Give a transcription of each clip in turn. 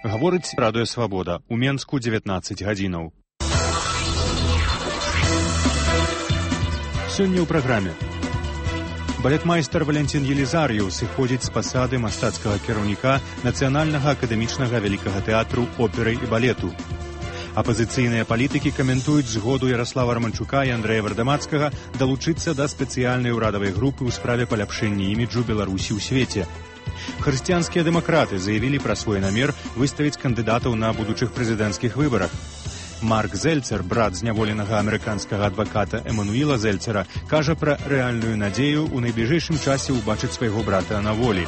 Гаворыць Радыё Свабода. У Менску 19 гадзінаў. Сёння ў праграме. Балетмайстар Валентин Елизар'еў сыходзіць з пасады мастацкага кіраўніка Нацыянальнага акадэмічнага вялікага тэатру оперы і балету. Апазіцыйныя палітыкі каментуюць згоду Ярослава Романчука і Андрэя Вардамацкага далучыцца да спецыяльнай урадавай групы ў справе паляпшэння іміджу Беларусі ў свеце. Хрысціянскія дэмакраты заявілі пра свой намер выставіць кандыдатаў на будучых прэзідэнцкіх выбарах. Марк Зельцер, брат зняволенага амерыканскага адваката Эмануіла Зельцера, кажа пра рэальную надзею ў найбліжэйшым часе ўбачыць свайго брата на волі.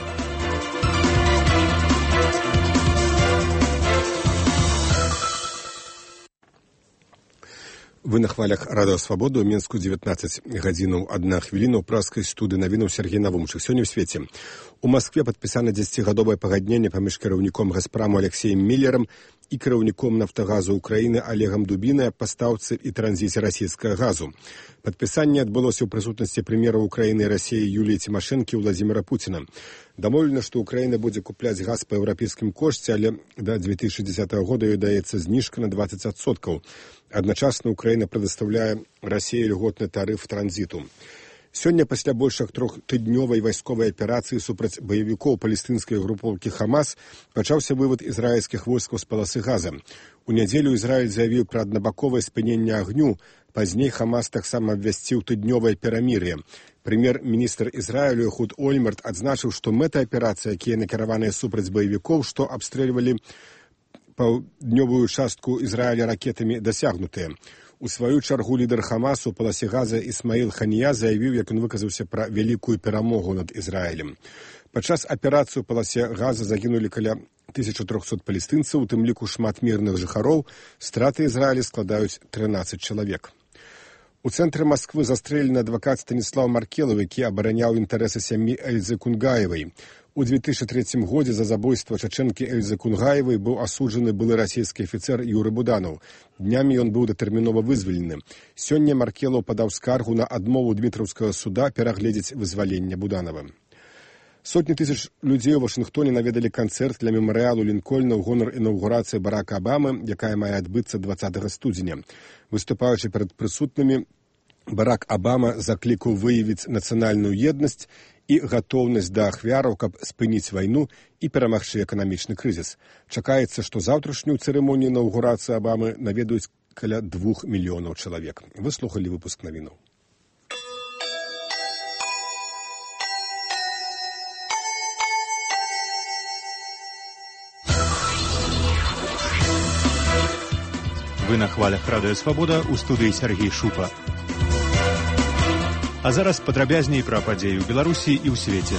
Вы на хвалях Радыё Свабода, у Менску 19 гадзінаў 1 хвіліна ў праскай студыі навінаў Сергей Навумчык. Сёння ў свеце. У Маскве падпісана 10-гадовае пагадненне паміж кіраўніком Газпраму Алексеем Міллерам і кіраўніком Нафтагазу Украіны Олегам Дубінай аб пастаўцы і транзіце расійскага газу. Падпісанне адбылося ў прысутнасці прэм'ера Украіны і Расіі Юліі Цімашэнкі і Владзіміра Пуціна. Дамоўлена, што Украіна будзе купляць газ па еўрапейскім кошце, але да 2010 года ёй даецца зніжка на 20%. Адначасна Украіна прадастаўляе Расіі льготны тарыф транзіту. Сёння пасля больш як трохтыднёвай вайсковай аперацыі супраць баевікоў палестынскай групоўкі Хамас пачаўся вывад ізраільскіх войскаў з паласы Газа. У нядзелю Ізраіль заявіў пра аднабаковае спыненне агню. Пазней Хамас таксама абвясціў тыднёвае перамір'е. Прэм'ер-міністр Ізраілю Эхуд Ольмерт адзначыў, што мэта аперацыі, якія накіраваныя супраць баевікоў, што абстрэльвалі паўднёвую частку Ізраіля ракетамі, дасягнутыя. У сваю чаргу лідар Хамасу у паласе Газа Ісмаіл Ханія заявіў, як ён выказаўся пра вялікую перамогу над Ізраілем. Падчас аперацыі у паласе Газа загінулі каля 1300 палестынцаў, у тым ліку шмат мірных жыхароў. Страты Ізраіля складаюць 13 чалавек. У цэнтры Масквы застрэлены адвакат Станіслаў Маркелаў, які абараняў інтарэсы сям'і Эльзы Кунгаевай. У 2003 годзе за забойства чачэнкі Эльзы Кунгаевай быў асуджаны былы расійскі афіцэр Юры Буданаў. Днямі ён быў датэрмінова вызвалены. Сёння Маркелаў падаў скаргу на адмову Дмітраўскага суда перагледзець вызваленне Буданова. Сотні тысяч людзей у Вашынгтоне наведалі канцэрт для мемарыялу Лінкольна ў гонар інаўгурацыі Барака Абамы, якая мае адбыцца 20 студзеня. Выступаючы перад прысутнымі, Барак Абама заклікаў выявіць нацыянальную еднасць і гатоўнасць да ахвяраў, каб спыніць вайну і перамагчы эканамічны крызіс. Чакаецца, што заўтрашнюю цырымонію інаўгурацыі Абамы наведаюць каля 2 мільёнаў чалавек. Вы слухалі выпуск навінаў. Вы на хвалях Радыё Свабода, у студыі Сергей Шупа. А зараз падрабязней пра падзеі ў Беларусі і ў свеце.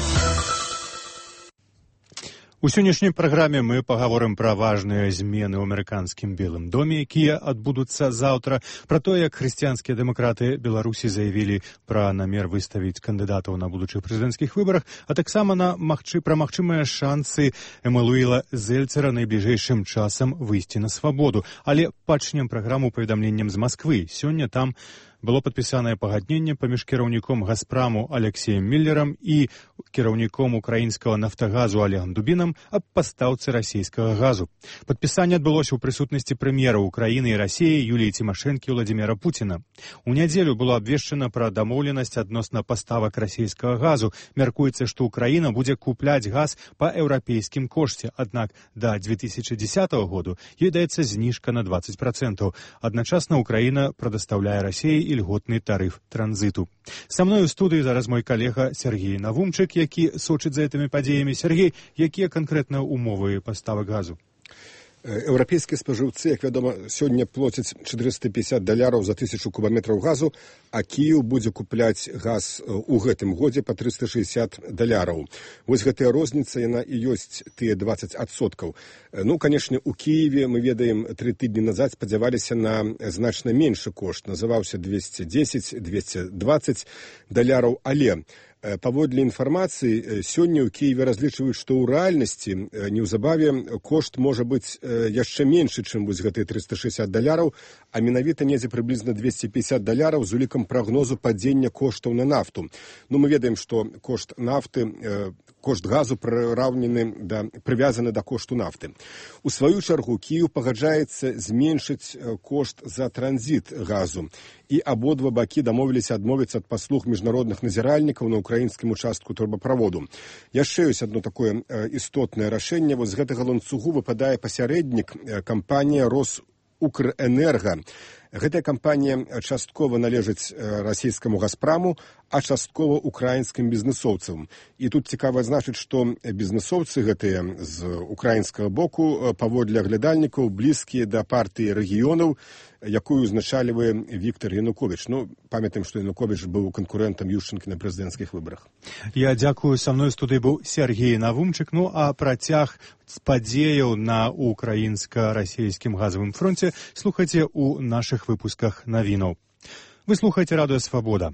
У сённяшняй праграме мы пагаворым пра важныя змены ў амерыканскім Белым доме, якія адбудуцца заўтра, пра тое, як хрысціянскія дэмакраты Беларусі заявілі пра намер выставіць кандыдатаў на будучых прэзідэнцкіх выбарах, а таксама пра магчымыя шансы Эмануіла Зельцера найбліжэйшым часам выйсці на свабоду. Але пачнем праграму паведамленнем з Масквы. Сёння там было падпісанае пагадненне паміж кіраўніком Газпраму Алексеем Міллерам і кіраўніком украінскага Нафтагазу Олегам Дубінам аб пастаўцы расійскага газу. Падпісанне адбылося ў прысутнасці прэм'ера Украіны і Расіі Юліі Цімашэнкі і Владзіміра Пуціна. У нядзелю было абвешчана пра дамоўленасць адносна паставак расійскага газу. Мяркуецца, што Украіна будзе купляць газ па еўрапейскім кошце, аднак да 2010 году ёй даецца зніжка на 20%. Адначасна Украіна прадастаўляе Расіі ільготны тарыф транзіту. Са мной у студыі зараз мой калега Сергей Навумчык, які сочыць за гэтымі падзеямі. Сергей, якія канкрэтна ўмовы паставак газу? Еўрапейскія спажыўцы, як вядома, сёння плоцяць $450 за 1000 кубаметраў газу, а Кіеў будзе купляць газ у гэтым годзе па $360. Вось гэтая розніца, яна і ёсць тыя 20%. Ну, канешне, у Кіеве, мы ведаем, 3 тыдні назад спадзяваліся на значна меншы кошт. Называўся $210-220, але паводле інфармацыі, сёння ў Кіеве разлічваюць, што ў рэальнасці неўзабаве кошт можа быць яшчэ меншы, чым вось гэтыя $360, а менавіта недзе прыблізна $250 з улікам прагнозу падзення коштаў на нафту. Ну, мы ведаем, што кошт нафты кошт газу прывязаны да кошту нафты. У сваю чаргу Кіеў пагаджаецца зменшыць кошт за транзіт газу. І абодва бакі дамовіліся адмовіцца ад паслуг міжнародных назіральнікаў на ўкраінскім участку трубаправоду. Яшчэ ёсць одно такое істотнае рашэнне. З гэтага ланцугу выпадае пасярэднік кампанія «Росукрэнерга». Гэтая кампанія часткова належыць расійскаму «Газпраму», а часткова украінскім бізнесоўцам. І тут цікава значыць, што бізнесоўцы гэтыя з украінскага боку паводле аглядальнікаў блізкія да партыі рэгіёнаў, якую узначальвае Віктор Януковіч. Памятаем, што Януковіч быў канкурэнтам Ющенкі на прэзідэнцкіх выбарах. Я дзякую. Са мной студыі быў Сергей Навумчык. А працяг падзеяў на украінска-расійскім газавым фронце слухайце ў нашых выпусках навінаў. Вы слухаеце радыё «Свабода».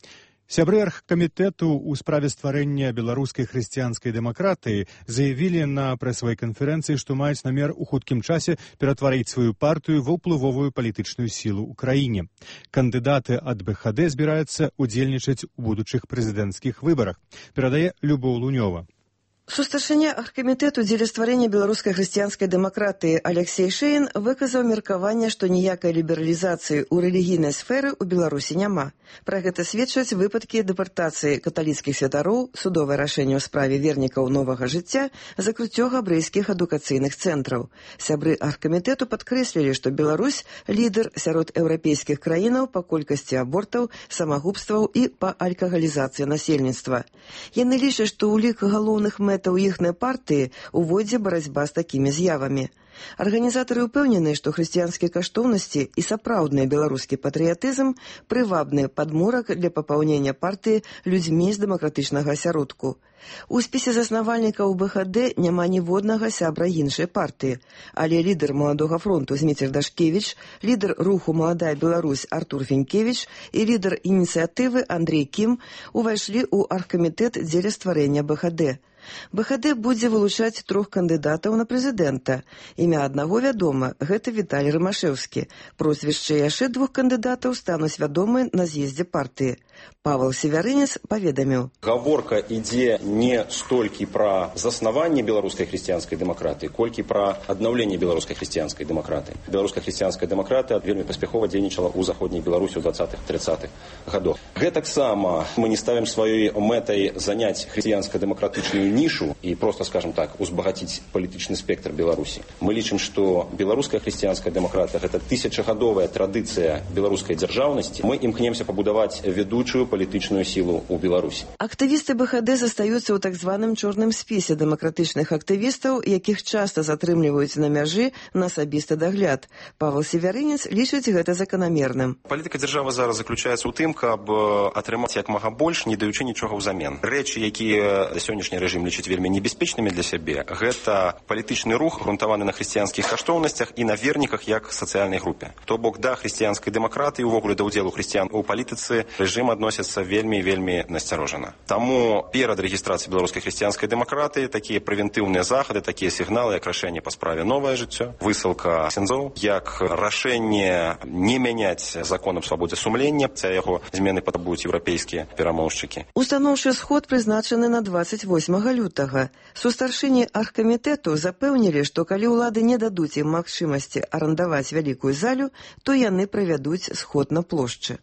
Сябры аргкамітэту ў справе стварэння беларускай хрысціянскай дэмакратыі заявілі на прэсавай канферэнцыі, што маюць намер у хуткім часе ператварыць сваю партыю ва ўплывовую палітычную сілу ў краіне. Кандыдаты ад БХД збіраюцца удзельнічаць у будучых прэзідэнцкіх выбарах, перадае Любоў Лунёва. Сустаршыня аргкамітэту дзеля стварэння беларускай хрысціянскай дэмакратыі Алексей Шэйн выказаў меркаванне, што ніякай лібералізацыі ў рэлігійнай сферы ў Беларусі няма. Пра гэта сведчаць выпадкі дэпартацыі каталіцкіх святароў, судовае рашэнне ў справе вернікаў новага жыцця, закрыццё габрэйскіх адукацыйных цэнтраў. Сябры аргкамітэту падкрэслілі, што Беларусь лідар сярод еўрапейскіх краінаў па колькасці абортаў, самагубстваў і па алкагалізацыі насельніцтва. Яны лічаць, што ў лік галоўных мэтаў іхнай партыі увойдзе барацьба з такімі з'явамі. Арганізатары ўпэўнены, што хрысціянскія каштоўнасці і сапраўдны беларускі патрыятызм прывабны падмурак для папаўнення партыі людзьмі з дэмакратычнага асяродку. У спісе заснавальнікаў БХД няма ніводнага сябра іншай партыі, але лідар Маладога фронту Зміцер Дашкевіч, лідар руху «Маладая Беларусь» Артур Фенкевіч і лідар ініцыятывы Андрей Кім увайшлі ў аргкамітэт дзеля стварэння БХД. БХД будзе вылучаць 3 кандыдатаў на прэзідэнта. Імя аднаго вядома, гэта Віталій Рымашэўскі. Прозвішчы яшчэ 2 кандыдатаў стануць вядомы на з'ездзе партыі. Павел Севярынец паведаміў. Гаворка ідзе не столькі пра заснаванне беларускай хрысціянскай дэмакратыі, колькі пра аднаўленне беларускай хрысціянскай дэмакратыі. Беларуская хрысціянская дэмакратыя вельмі паспяхова дзейнічала ў заходняй Беларусі ў 20-30-х гадах. Гэтаксама мы не ставім сваёй мэтай заняць хрысціянска-дэмакратычную нішу і просто, скажем так, узбагаціць палітычны спектр Беларусі. Мы лічым, што беларуская хрысціянская дэмакратыя гэта тысячагадовая традыцыя беларускай дзяржаўнасці. Мы імкнемся пабудаваць ведучую палітычную сілу ў Беларусі. Актывісты БХД застаюцца ў так званым чорным спісе дэмакратычных актывістаў, якіх часта затрымліваюць на мяжы на асабісты дагляд. Павел Севярынец лічыць гэта заканамерным. Палітыка дзяржавы зараз заключаецца ў тым, каб атрымаць як мага больш, не даючы нічога ўзамен. Рэчы, якія сённяшні рэжым лічыць вельмі небяспечнымі для сябе, гэта палітычны рух, грунтаваны на хрысціянскіх каштоўнасцях і на верніках як сацыяльнай групе. То бок да хрысціянскай дэмакратыі, увогуле да ўдзелу хрысціян у палітыцы рэжым адносіцца вельмі насцярожана. Таму перад рэгістрацыяй беларускай хрысціянскай дэмакратыі такія прэвентыўныя захады, такія сігналы, як рашэнне па справе «Новае жыццё», высылка ксяндзоў, як рашэнне не мяняць закон аб свабодзе сумлення, ця яго змены патрабуюць еўрапейскія перамоўшчыкі. Устаноўчы сход прызначаны на 28 лютага. Сустаршыні аргкамітэту запэўнілі, што калі ўлады не дадуць ім магчымасці арандаваць вялікую залю, то яны правядуць сход на плошчы.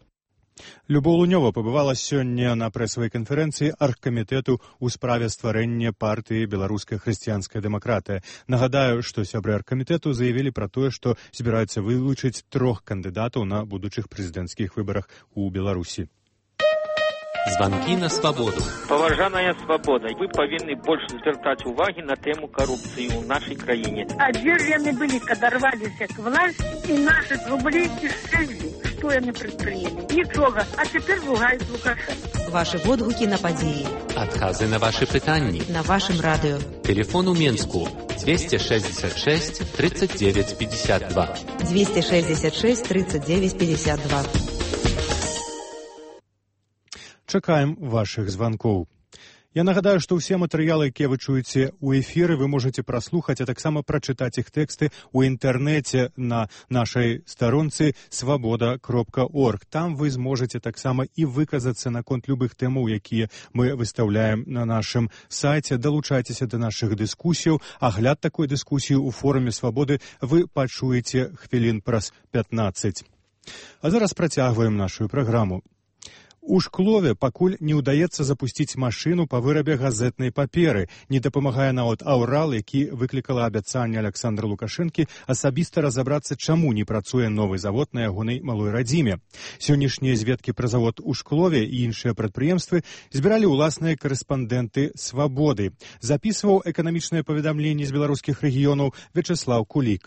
Любоў Лунёва пабывала сёння на прэсавай канферэнцыі аргкамітэту ў справе стварэння партыі «Беларуская хрысціянская дэмакратыя». Нагадаю, што сябры аргкамітэту заявілі пра тое, што збіраюцца вылучыць 3 кандыдатаў на будучых прэзідэнцкіх выбарах у Беларусі. Звонки на свободу. Поважаная свобода, вы повинны больше звертать уваги на тему коррупции в нашей краине. А где же они были, когда рвались к власти, и наши рубли исчезли? Что они предприняли? Ничего. А теперь ругают Лукашенко. Ваши водгуки на події. Отказы на ваши питания. На вашем радио. Телефон у Менску 266 39 52. 266 39 52. Чакаем вашых званкоў. Я нагадаю, што ўсе матэрыялы, якія вы чуеце ў эфіры, вы можаце праслухаць, а таксама прачытаць іх тэксты ў інтэрнэце на нашай старонцы свабода.орг. Там вы зможаце таксама і выказацца наконт любых тэмаў, якія мы выстаўляем на нашым сайце. Далучайцеся да нашых дыскусіяў. Агляд такой дыскусіі ў форуме Свабоды вы пачуеце хвілін праз 15. А зараз працягваем нашу праграму. У Шклове пакуль не ўдаецца запусціць машыну па вырабе газетнай паперы. Не дапамагае нават аўрал, які выклікала абяцанне Аляксандра Лукашэнкі асабіста разабрацца, чаму не працуе новы завод на ягонай малой радзіме. Сённяшнія зведкі пра завод у Шклове і іншыя прадпрыемствы збіралі ўласныя карэспандэнты Свабоды. Запісваў эканамічнае паведамленне з беларускіх рэгіёнаў Вячеслав Кулік.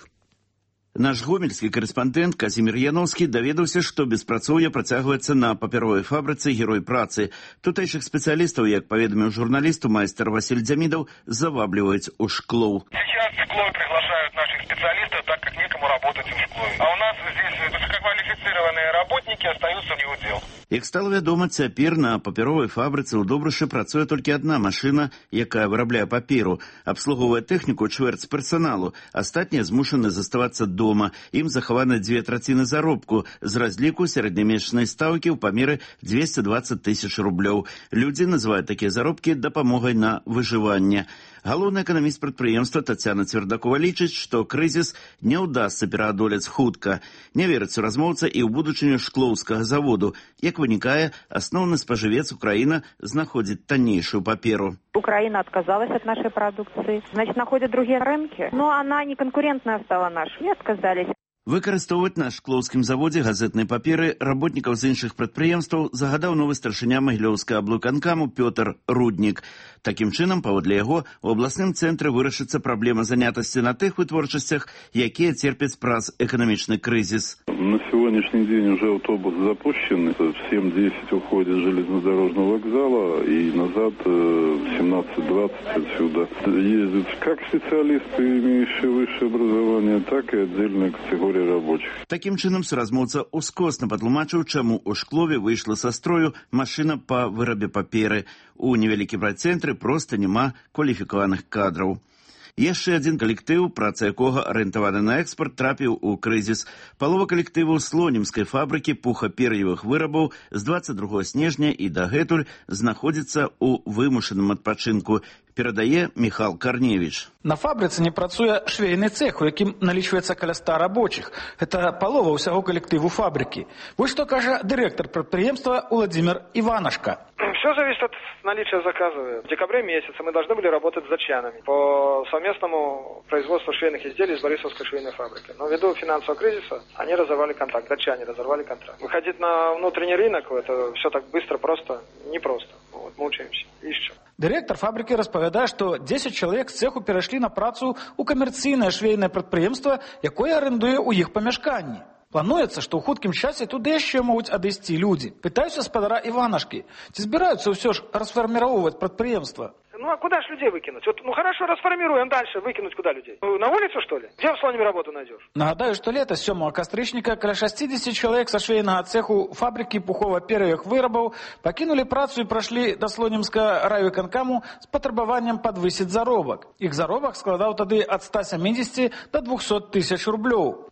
Наш гомельскі карэспандэнт Казімір Яноўскі даведаўся, што беспрацоўе працягваецца на папяровай фабрыцы «Герой працы». Тутэйшых спецыялістаў, як паведаміў журналісту майстар Васіль Дзямідаў, завабліваюць у Шклоў. Сейчас в Шклове приглашают наших специалистов, так как некому работать в Шклове. А у нас здесь высококвалифицированные работники остаются не у дел. Як стала вядома, цяпер на папяровай фабрыцы ў Добрышы працуе толькі адна машына, якая вырабляе паперу. Абслугоўвае тэхніку чвэрць персаналу. Астатнія змушаны заставацца дома. Ім захаваны 2/3 заробку з разліку сярэднямесячнай стаўкі ў памеры 220 000 рублёў. Людзі называюць такія заробкі дапамогай на выжыванне. Галоўны эканаміст прадпрыемства Тацяна Цвердакова лічыць, што крызіс не ўдасца пераадолець хутка. Не верыць суразмоўца і ў будучыню шклоўскага заводу. Як вынікае, асноўны спажывец Украина знаходзіць таннейшую паперу. Украина отказалась от нашей продукции, значит, находят другие рынки. Но она не конкурентная стала нашей, и отказались. Выкарыстоўваць на шклоўскім заводзе газетнай паперы работнікаў з іншых прадпрыемстваў загадаў новы старшыня Магілёўскага аблвыканкаму Пётр Руднік. Такім чынам, паводле яго, у абласным цэнтры вырашыцца праблема занятасці на тых вытворчасцях, якія церпяць праз эканамічны крызіс. На сегодняшний день уже автобус запущен. В 7:10 уходит с железнодорожного вокзала и назад в 17:20 отсюда ездят как специалисты, имеющие высшее образование, так и отдельная категория рабочих. Такім чынам суразмоўца ускосна патлумачыў, чаму ў Шклове выйшла са строю машына па вырабе паперы. У невялікім райцэнтры проста няма кваліфікаваных кадраў. Яшчэ адзін калектыў, праца якога арыентавана на экспарт, трапіў у крызіс. Палова калектыву слонімскай фабрыкі пухапер'евых вырабаў з 22 снежня і дагэтуль знаходзіцца ў вымушаным адпачынку, перадае Міхал Карневіч. На фабрыцы не працуе швейны цех, у якім налічваецца каля 100 рабочих. Гэта палова ўсяго калектыву фабрыкі. Вось што кажа дырэктар прадпрыемства Владимир Иванашко. Все зависит от наличия заказа. В декабре месяце мы должны были работать с датчанами по совместному производству швейных изделий из Борисовской швейной фабрики. Но ввиду финансового кризиса они разорвали контракт, датчане разорвали контракт. Выходить на внутренний рынок, это все так быстро, просто, непросто. Вот, мучаемся, ищем. Дырэктар фабрыкі распавядае, што 10 чалавек з цеху перайшлі на працу ў камерцыйнае швейнае прадпрыемства, якое арендуе ў іх памяшканні. Плануецца, што ў хуткім часе туды яшчэ могуць адысці людзі. Пытаюся спадара Иванашкі, ці збіраюцца ўсё ж расфарміроўваць прадпрыемства? Ну а куда ж людей выкинуть? Вот, ну хорошо, расформируем дальше, выкинуть куда людей? На улицу, что ли? Где в Слониме работу найдешь? Нагадаю, што лета 7 кастрычніка каля 60 чалавек са швейнага цеху фабрыкі пухова-пер'евых вырабаў пакінулі працу і прайшлі да слонімскага райвыканкаму з патрабаваннем падвысіць заробак. Іх заробак складаў тады ад 170 до 200 000 рублёў.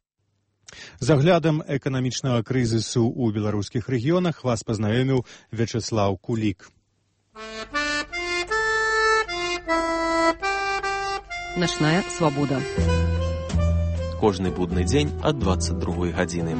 З аглядам эканамічнага крызісу ў беларускіх рэгіёнах вас пазнаёміў Вячеслав Кулік. Начная свабода. Кожны будны дзень ад 22 гадзіны.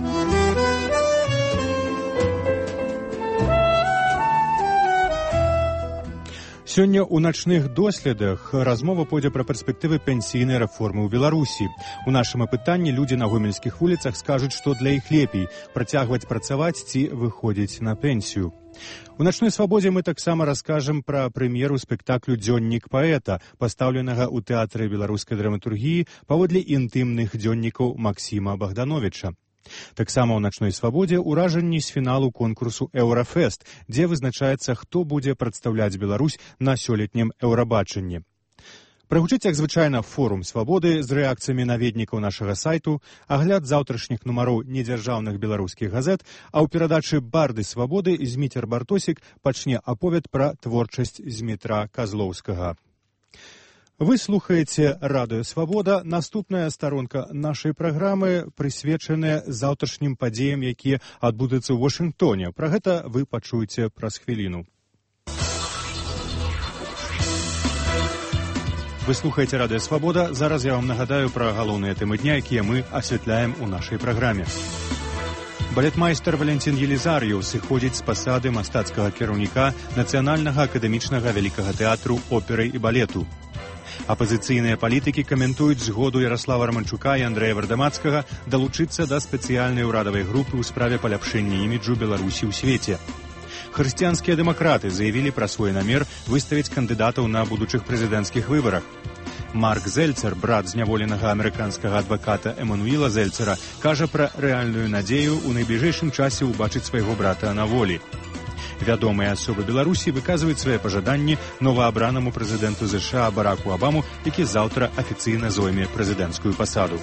Сёння ў начных доследах размова пойдзе пра перспектывы пенсійнай рэформы ў Беларусі. У нашым апытанні людзі на гомельскіх вуліцах скажуць, што для іх лепей працягваць працаваць ці выходзіць на пенсію. У начной свабодзе мы таксама раскажам пра прэм'еру спектаклю «Дзённік паэта», пастаўленага ў тэатры беларускай драматургіі паводле інтымных дзённікаў Максіма Богдановича. Таксама ў начной свабодзе ўражанні з фіналу конкурсу «Еўрафест», дзе вызначаецца, хто будзе прадстаўляць Беларусь на сёлетнім еўрабачанні. Прагучыць, як звычайна, форум свабоды з рэакцыямі наведнікаў нашага сайту, агляд заўтрашніх нумароў недзяржаўных беларускіх газет, а ў перадачы «Барды свабоды» Зміцер Бартосік пачне аповед пра творчасць Змітра Казлоўскага. Вы слухаеце радыё «Свабода». Наступная старонка нашай праграмы прысвечаная заўтрашнім падзеям, якія адбудуцца ў Вашынгтоне. Пра гэта вы пачуеце праз хвіліну. Вы слухаеце радыё «Свабода». Зараз я вам нагадаю пра галоўныя тэмы дня, якія мы асвятляем у нашай праграме. Балетмайстар Валентин Елізар'еў сыходзіць з пасады мастацкага кіраўніка Нацыянальнага акадэмічнага вялікага тэатру оперы і балету. Апазіцыйныя палітыкі каментуюць згоду Ярослава Романчука і Андрэя Вардамацкага далучыцца да спецыяльнай урадавай групы ў справе паляпшэння іміджу Беларусі ў свеце. Хрысціянскія дэмакраты заявілі пра свой намер выставіць кандыдатаў на будучых прэзідэнцкіх выбарах. Марк Зельцер, брат зняволенага амерыканскага адваката Эмануіла Зельцера, кажа пра рэальную надзею ў найбліжэйшым часе ўбачыць свайго брата на волі. Вядомыя асобы Беларусі выказваюць свае пажаданні новаабранаму прэзідэнту ЗША Бараку Абаму, які заўтра афіцыйна зойме прэзідэнцкую пасаду.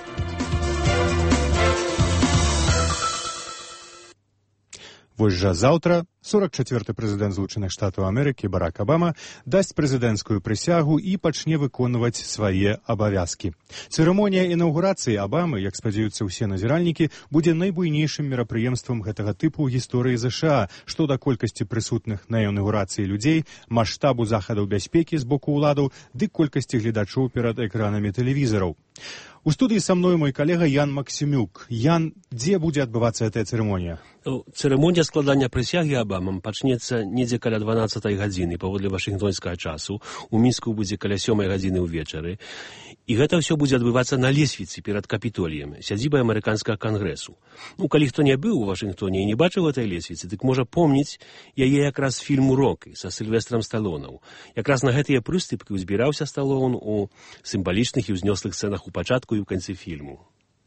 Вось жа заўтра 44-й прэзідэнт Злучаных Штатаў Амерыкі Барак Абама дасць прэзідэнцкую прысягу і пачне выконваць свае абавязкі. Цырымонія інаўгурацыі Абамы, як спадзяюцца ўсе назіральнікі, будзе найбуйнейшым мерапрыемствам гэтага тыпу ў гісторыі ЗША, што да колькасці прысутных на інаўгурацыі людзей, маштабу захадаў бяспекі з боку ўладаў ды колькасці гледачоў перад экранамі тэлевізараў. У студыі са мной мой калега Ян Максімюк. Ян, дзе будзе адбывацца гэтая цырымонія? Цырымонія складання прысягі Абамам пачнецца недзе каля 12-й гадзіны паводле вашынгтонскага часу. У Мінску будзе каля 7-й гадзіны ўвечары. І гэта ўсё будзе адбывацца на лесвіцы перад Капітоліем, сядзібай амерыканскага кангрэсу. Калі хто не быў у Вашынгтоне і не бачыў гэтай лесвіцы, дык можа помніць яе якраз фільму «Рокі» са Сільвестрам Сталонаў. Якраз на гэтыя прыступкі ўзбіраўся Сталон у сімвалічных і ўзнёслых сцэнах у пачатку і ў канцы фільму.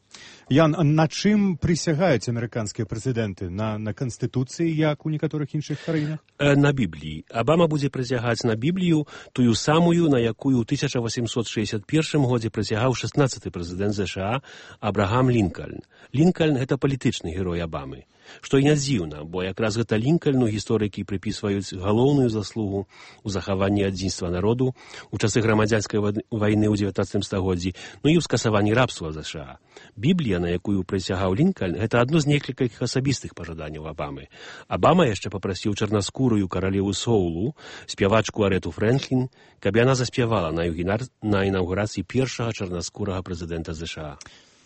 Ян, на чым прысягаюць амерыканскія прэзідэнты? На Канстытуцыі, як у некаторых іншых краінах? На Бібліі. Абама будзе прысягаць на Біблію, тую самую, на якую ў 1861 годзе прысягаў 16-й прэзідэнт ЗША Абрагам Лінкальн. Лінкальн – гэта палітычны герой Абамы. Што і не дзіўна, бо якраз гэта Лінкальну гісторыкі прыпісваюць галоўную заслугу ў захаванні адзінства народу ў часы грамадзянскай вайны ў 19 стагоддзі, і ў скасаванні рабства ЗША. Біблія, на якую прысягаў Лінкальн, гэта адно з некалькіх асабістых пажаданняў Абамы. Абама яшчэ папрасіў чарнаскурую каралеву Соулу, спявачку Арету Фрэнклін, каб яна заспявала на інаўгурацыі першага чарнаскурага прэзідэнта ЗША.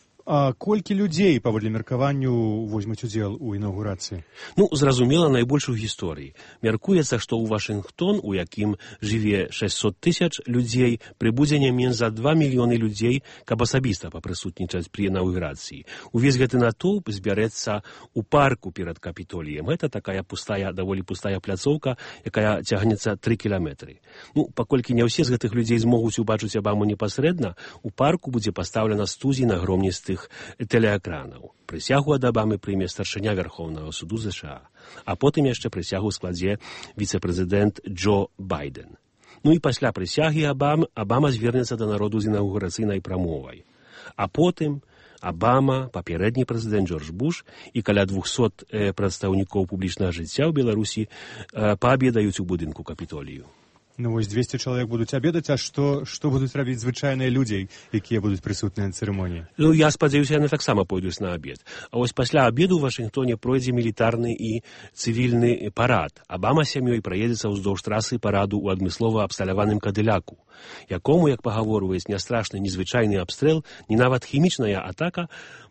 А колькі людзей, паводле меркаванню, возьмуць удзел у інаўгурацыі? Зразумела, найбольш у гісторыі. Мяркуецца, што ў Вашынгтон, у якім жыве 600 000 людзей, прыбудзе не менш за 2 мільёны людзей, каб асабіста папрысутнічаць пры інаўгурацыі. Увесь гэты натоўп збярэцца ў парку перад Капітоліем. Гэта такая даволі пустая пляцоўка, якая цягнецца 3 кіламетры. Паколькі не ўсе з гэтых людзей змогуць убачыць Абаму непасрэдна, у парку будзе пастаўлена студзі нагромністых тэлеэкранаў. Прысягу ад Абамы прыме старшыня Вярхоўнага суду ЗША, а потым яшчэ прысягу складзе віцэ-прэзідэнт Джо Байден. І пасля прысягі Абама звернецца да народу з інаўгурацыйнай прамовай. А потым Абама, папярэдні прэзідэнт Джордж Буш і каля 200 прадстаўнікоў публічнага жыцця ў Беларусі паабедаюць у будынку Капітолію. Вось 200 чалавек будуць абедаць, а што будуць рабіць звычайныя людзі, якія будуць прысутныя на цырымоніі? Я спадзяюся, яны таксама пойдуць на абед. А вось пасля абеду ў Вашынгтоне пройдзе мілітарны і цывільны парад. Абама сям'ёй праедзецца ўздоўж трасы параду ў адмыслова абсталяваным кадыляку, якому, як пагаворваюць, не страшны ні звычайны абстрэл, ні нават хімічная атака,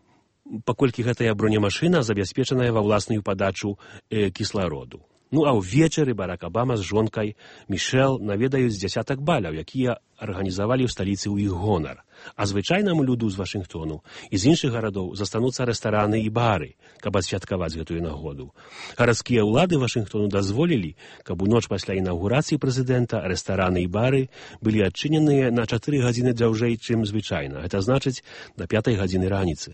паколькі гэтая бронемашына забяспечаная ва ўласную падачу кіслароду. А ўвечары Барак Абама з жонкай Мішэл наведаюць дзясятак баляў, якія арганізавалі ў сталіцы ў іх гонар. А звычайнаму люду з Вашынгтону і з іншых гарадоў застануцца рэстараны і бары, каб адсвяткаваць гэтую нагоду. Гарадскія ўлады Вашынгтону дазволілі, каб у ноч пасля інаўгурацыі прэзідэнта рэстараны і бары былі адчыненыя на 4 гадзіны дзяўжэй, чым звычайна. Гэта значыць, да 5 гадзіны раніцы.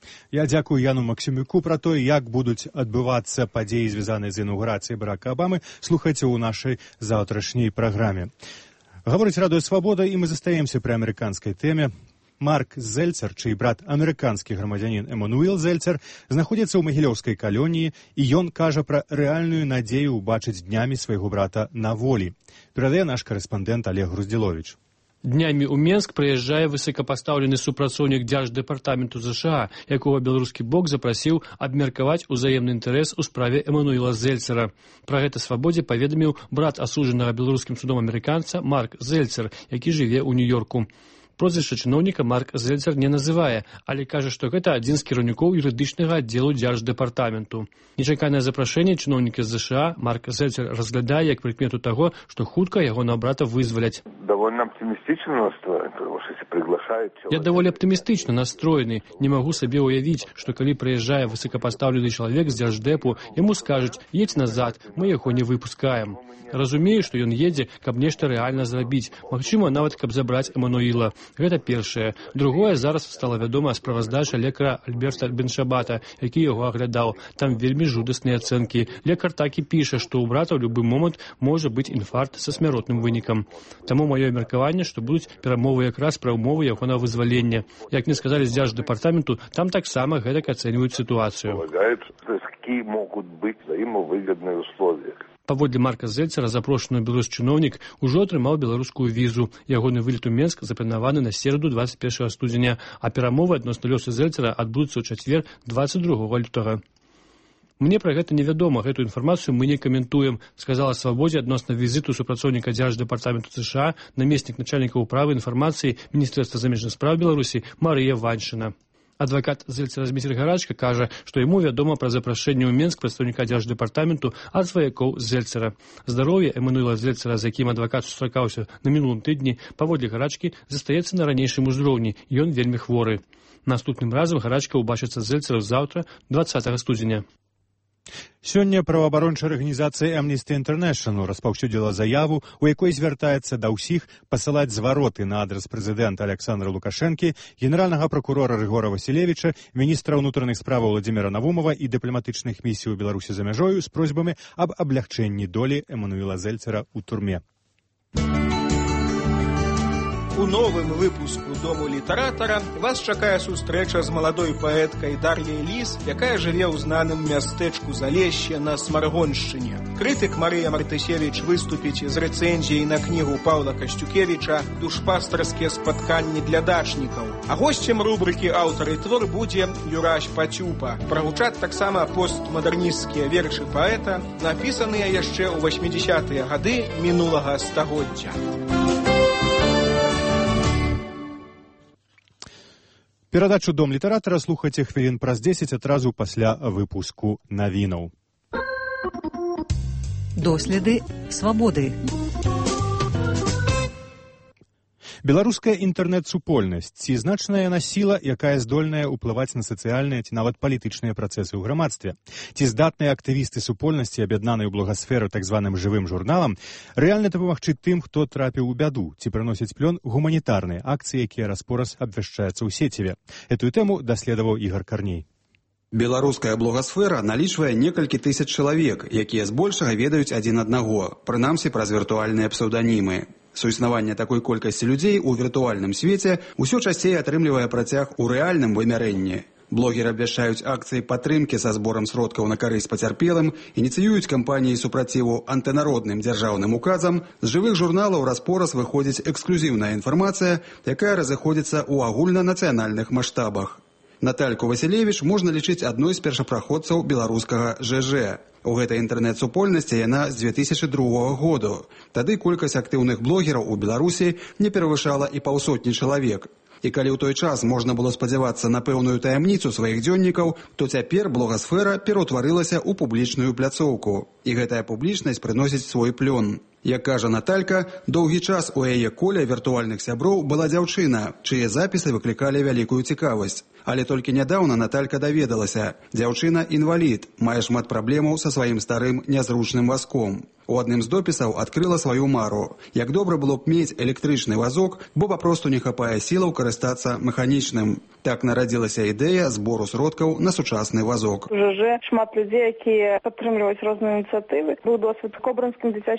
Я дзякую Яну Максімюку пра то, як будуць адбывацца падзеі, звязаныя з інаўгурацыяй Барака Абамы. Слухайце ў нашай заўтрашняй праграме. Гаворыць Радыё Свабода, і мы застаемся пры амерыканскай тэме. Марк Зельцер, чый брат амерыканскі грамадзянін Эмануэл Зельцер, знаходзіцца ў магілёўскай калоніі, і ён кажа пра рэальную надзею ўбачыць днямі свайго брата на волі. Перадае наш карэспандэнт Олег Груздзіловіч. Днямі ў Менск прыязджае высокапастаўлены супрацоўнік Дзярждэпартаменту ЗША, якога беларускі бок запрасіў абмеркаваць узаемны інтарэс у справе Эмануэла Зельцера. Пра гэта Свабодзе паведаміў брат асуджанага беларускім судом амерыканца Марк Зельцер, які жыве ў Нью-Йорку. Прозвішча чыноўніка Марк Зельцер не называе, але кажа, што гэта адзін з кіраўнікоў юрыдычнага аддзелу Дзярждэпартаменту. Нечаканае запрашэнне чыноўніка з ЗША Марк Зельцер разглядае як прыкмету таго, што хутка ягонага брата вызваляць. Довольно оптимистично настроен, потому что если приглашают человека... Я даволі аптымістычна настроены. Не магу сабе ўявіць, што калі прыязджае высокапастаўлены чалавек з Дзярждэпу, яму скажуць: едь назад, мы яго не выпускаем. Разумею, што ён едзе, каб нешта рэальна зрабіць. Магчыма, нават каб забраць Эмануэла. Гэта першае. Другое, зараз стала вядома справаздача лекара Альберта Беншабата, які яго аглядаў. Там вельмі жудасныя ацэнкі. Лекар так і піша, што ў брата ў любы момант можа быць інфаркт са смяротным вынікам. Таму маё меркаванне, што будуць перамовы якраз пра ўмовы яго на вызвалення. Як мне сказалі з Дзярждэпартаменту, там таксама гэтак ацэньваюць сітуацыю. Какие могут быть взаимовыгодные условия. Паводле Марка Зельцера запрошаны беларускі чыноўнік ужо атрымаў беларускую візу. Ягоны вылет у Менск запланаваны на середу 21 студзеня, а перамовы адносна лёсу Зельцера адбудуцца ў чацвер 22 лютага. Мне пра гэта невядома, гэтую інфармацыю мы не каментуем, сказала Свабодзе адносна візіту супрацоўніка Дзярждэпартаменту ЗША намеснік начальніка ўправы інфармацыі Міністэрства замежных спраў Беларусі Марыя Ваншчына. Адвакат Зельцера Зміцер Гарачка кажа, што яму вядома пра запрашэнне ў Менск прадстаўніка Дзярждэпартаменту ад сваякоў Зельцера. Здароўе Эмануэла Зельцера, з якім адвакат сустракаўся на мінулым тыдні, паводле Гарачкі застаецца на ранейшым узроўні, ён вельмі хворы. Наступным разам Гарачка ўбачыцца з Зельцерам заўтра, 20 студзеня. Сёння праваабарончая арганізацыя Amnesty International распаўсюдзіла заяву, у якой звяртаецца да ўсіх пасылаць звароты на адрас прэзідэнта Александра Лукашэнкі, генеральнага пракурора Рыгора Васілевіча, міністра ўнутраных справаў Владзіміра Навумова і дыпламатычных місій у Беларусі за мяжою з просьбамі аб аблягчэнні долі Эмануэла Зельцера ў турме. У новым выпуску «Дому літаратара» вас чакае сустрэча з маладой паэткай Дар'яй Ліс, якая жыве ў знаным мястэчку Залешще на Смаргоншчыне. Крытык Марыя Мартысевіч выступіць з рэцэнзіяй на кнігу Паўла Касцюкевіча «Душпастарскія спатканні для дачнікаў». А госцем рубрыкі «Аўтар і твор» будзе Юрась Пацюпа. Прагучаць таксама постмадэрнісцкія вершы паэта, напісаныя яшчэ ў 80-тыя гады мінулага стагоддзя. Перадачу «Дом літаратара» слухайце хвілін праз 10 адразу пасля выпуску навінаў. Доследы свабоды. Беларуская інтэрнэт-супольнасць ці значная яна сіла, якая здольная ўплываць на сацыяльныя ці нават палітычныя працэсы ў грамадстве. Ці здатныя актывісты супольнасці, аб'яднанай у благасферу так званым жывым журналам, рэальна дапамагчы тым, хто трапіў у бяду, ці прыносіць плён гуманітарныя акцыі, якія раз-пораз абвяшчаюцца ў сеціве. Этую тэму даследаваў Ігар Карней. Беларуская блогасфера налічвае некалькі тысяч чалавек, якія збольшага ведаюць адзін аднаго, прынамсі праз віртуальныя псеўданімы. Суіснаванне такой колькасці людзей у віртуальным свеце ўсё часцей атрымлівае працяг у рэальным вымярэнні. Блогеры абвяшчаюць акцыі падтрымкі са зборам сродкаў на карысць пацярпелым, ініцыююць кампаніі супраціву антынародным дзяржаўным указам, з жывых журналаў раз-пораз выходзіць эксклюзіўная інфармацыя, якая разыходзіцца ў агульнанацыянальных маштабах. Натальку Васілевіч можна лічыць адной з першапраходцаў беларускага ЖЖ. У гэтай інтэрнэт-супольнасці яна з 2002 году. Тады колькасць актыўных блогераў у Беларусі не перавышала і 500 чалавек. І калі ў той час можна было спадзявацца на пэўную таямніцу сваіх дзённікаў, то цяпер блогасфера пераўтварылася ў публічную пляцоўку. І гэтая публічнасць прыносіць свой плён. Як кажа Наталька, доўгі час у яе коле віртуальных сяброў была дзяўчына, чые запісы выклікалі вялікую цікавасць. Але толькі нядаўна Наталька даведалася, дзяўчына інвалід, мае шмат праблемаў са сваім старым нязручным вазком. У адным з допісаў адкрыла сваю мару. Як добра было б мець электрычны вазок, бо папросту не хапае сілаў карыстацца механічным. Так нарадзілася ідэя збору сродкаў на сучасны вазок. ЖЖ шмат людзей, якія падтрымліваюць розныя ініцыятывы. Быў досвед з Кобрынскім дзіцячым домам.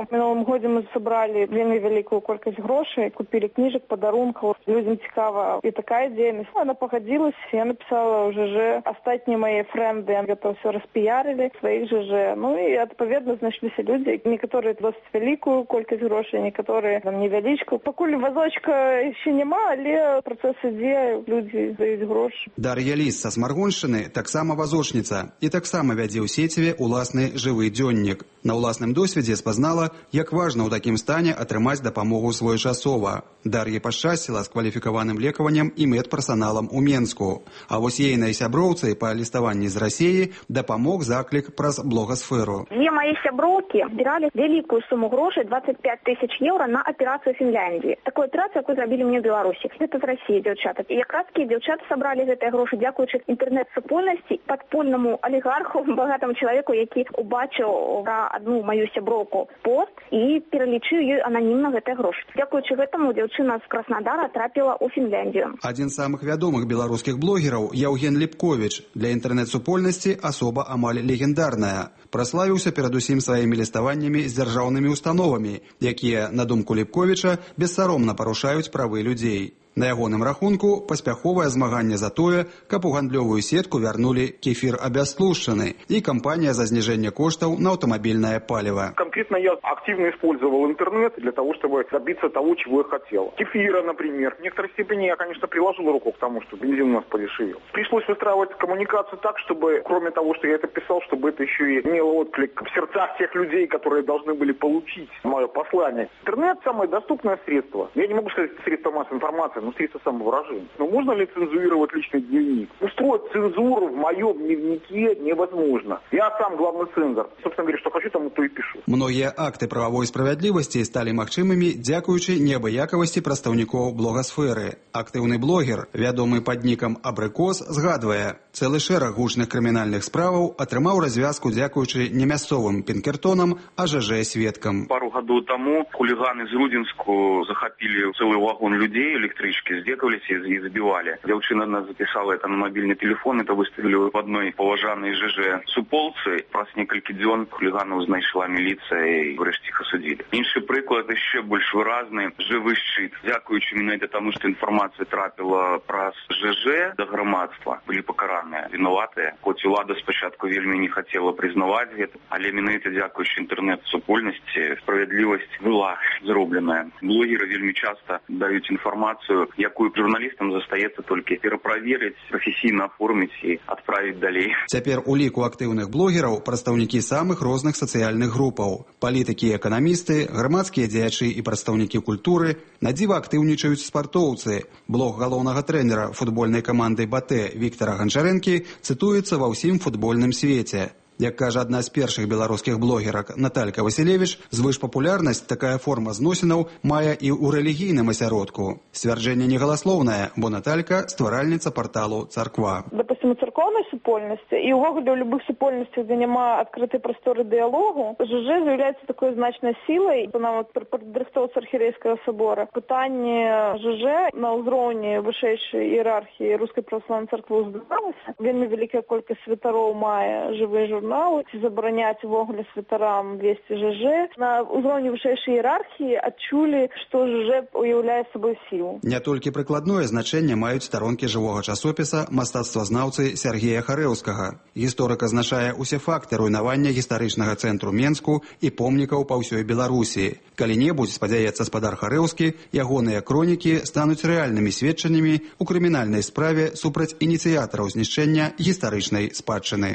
Мінском. В минулым годзе мы сабралі вельмі вялікую колькасць грошай, купілі кніжак, падарункаў. Людзям цікава і такая дзейнасць. Она пагадзілася, я напісала ў ЖЖ. Астатнія мае фрэнды гэта ўсё распіярылі сваіх ЖЖ. Ну і адпаведна знайшліся людзі, некаторыя досыць вялікую колькасць грошай, некаторыя там невялічку. Пакуль вазочка яшчэ няма, але працэс ідзе, людзі здаюць грошы. Дар'я Ліс са Смаргоншчыны таксама вазочніца і таксама вядзе ў сеціве уласны жывы дзённік. На ўласным досведзе спазнала, як важна ў такім стане атрымаць дапамогу своечасова. Дар'я пашчасціла з кваліфікаваным лекаваннем і медперсаналам у Менску. А вось ейнай сяброўцы па ліставанні з Расіі дапамог заклік праз блогасферу. Две мои сяброўкі збіралі великую сумму грошей, 25 тысяч евро, на операцию в Финляндии. Такую операцию, якую зрабілі мне в Беларуси. Это з России дзяўчаты. І якраз такі дзяўчаты сабралі гэтыя грошы дзякуючы інтэрнэт-супольнасці падпольнаму алігарху, багатаму чалавеку, які убачыў пра одну мою сяброўку пост і пералічыў ёй ананімна гэтыя грошы. Дзякуючы гэтаму дзяўчына з Краснодара трапіла ў Фінляндію. Адзін з самых вядомых беларускіх блогераў Яўген Ліпковіч. Для інтэрнэт-супольнасці асоба амаль легендарная. Праславіўся перадусім сваімі ліставаннямі з дзяржаўнымі установамі, якія, на думку Ліпковіча, бессаромна парушаюць правы людзей. На ягоным рахунку паспяховае змаганне за тое, каб у гандлёвую сетку вярнулі кефір абястлушчаны і кампанія за снижение коштаў на автомобильное палево. Конкретно я активно использовал интернет для того, чтобы добиться того, чего я хотел. Кефира, например. В некоторой степени я, конечно, приложил руку к тому, что бензин у нас подешевел. Пришлось выстраивать коммуникацию так, чтобы, кроме того, что я это писал, чтобы это еще и имело отклик в сердцах тех людей, которые должны были получить мое послание. Интернет – самое доступное средство. Я не могу сказать средство массовой информации, но средство самовыражения. Но можно ли цензурировать личный дневник? Устроить цензуру в моем дневнике невозможно. Я сам главный цензор. Собственно говоря, что хочу, тому то и пишу. Многія акты правовой справядлівасці сталі магчымымі дзякуючы неабыякавасці прадстаўнікоў блогасферы. Актыўны блогер, вядомы пад нікам Абрыкос, згадвае, цэлы шэраг гучных крымінальных справаў атрымаў развязку дзякуючы не мясцовым пінкертонам, а ЖЖ-сведкам. Пару гадоў таму хуліганы з Рудзінску захапілі цэлы вагон людзей электрычкі, здзекаваліся і збівалі. Дзяўчына нас запісала это на мобільны телефон, это выставілі в одной паважанай ЖЖ суполцы. Праз некалькі дзён хуліганаў знайшла міліцыя і врэшце іх асудзілі. Іншы прыклад яшчэ больш выразны. Жывы шчыт. Дзякуючы менавіта таму, што інфармацыя трапіла праз ЖЖ да грамадства, былі пакараныя вінаватыя. Хоць улада спачатку вельмі не хацела прызнаваць гэта, але менавіта дзякуючы інтэрнэт-супольнасці справядлівасць была зробленая. Блогеры вельмі часта даюць інфармацыю, якую журналістам застаецца толькі пераправерыць, прафесійна аформіць і адправіць далей. Цяпер у ліку актыўных блогераў прадстаўнікі самых розных сацыяльных групаў. Палітыкі і эканамісты, грамадскія дзеячы і прадстаўнікі культуры, надзіва актыўнічаюць спартоўцы. Блог галоўнага трэнера футбольнай каманды БАТЭ Віктара Ганчарэнкі цытуецца ва ўсім футбольным свеце. Як кажа адна з першых беларускіх блогерак Наталька Васілевіч, звышпапулярнасць такая форма зносінаў мае і ў рэлігійным асяродку. Сцвярджэнне негаласлоўнае, бо Наталька стваральніца парталу «Царква». Допустим, у церковной супольности и увогуле у любых супольностей, где нема открытой просторы диалогу, ЖЖ з'являється такою значною силою. Нам підростовуватися архієрейського собора. Питання ЖЖ на узроўні вышэйшай ієрархії Русской православної церкви узбіралася. Вельмі велика кількість святаров має живий журнал. Ці забараняць увогуле святарам весці ЖЖ. На узроўні вышэйшай іерархіі адчулі, што ЖЖ уяўляе сабой сілу. Не толькі прыкладное значэнне маюць старонкі жывога часопіса мастацтвазнаўцы Сергея Харэўскага. Гісторык азначае усе факты руйнавання гістарычнага цэнтру Менску і помнікаў па ўсёй Беларусі. Калі-небудзь, спадзяецца спадар Харэўскі, ягоныя кронікі стануць рэальнымі сведчаннямі ў крымінальнай справе супраць ініцыятараў знішчэння гістарычнай спадчыны.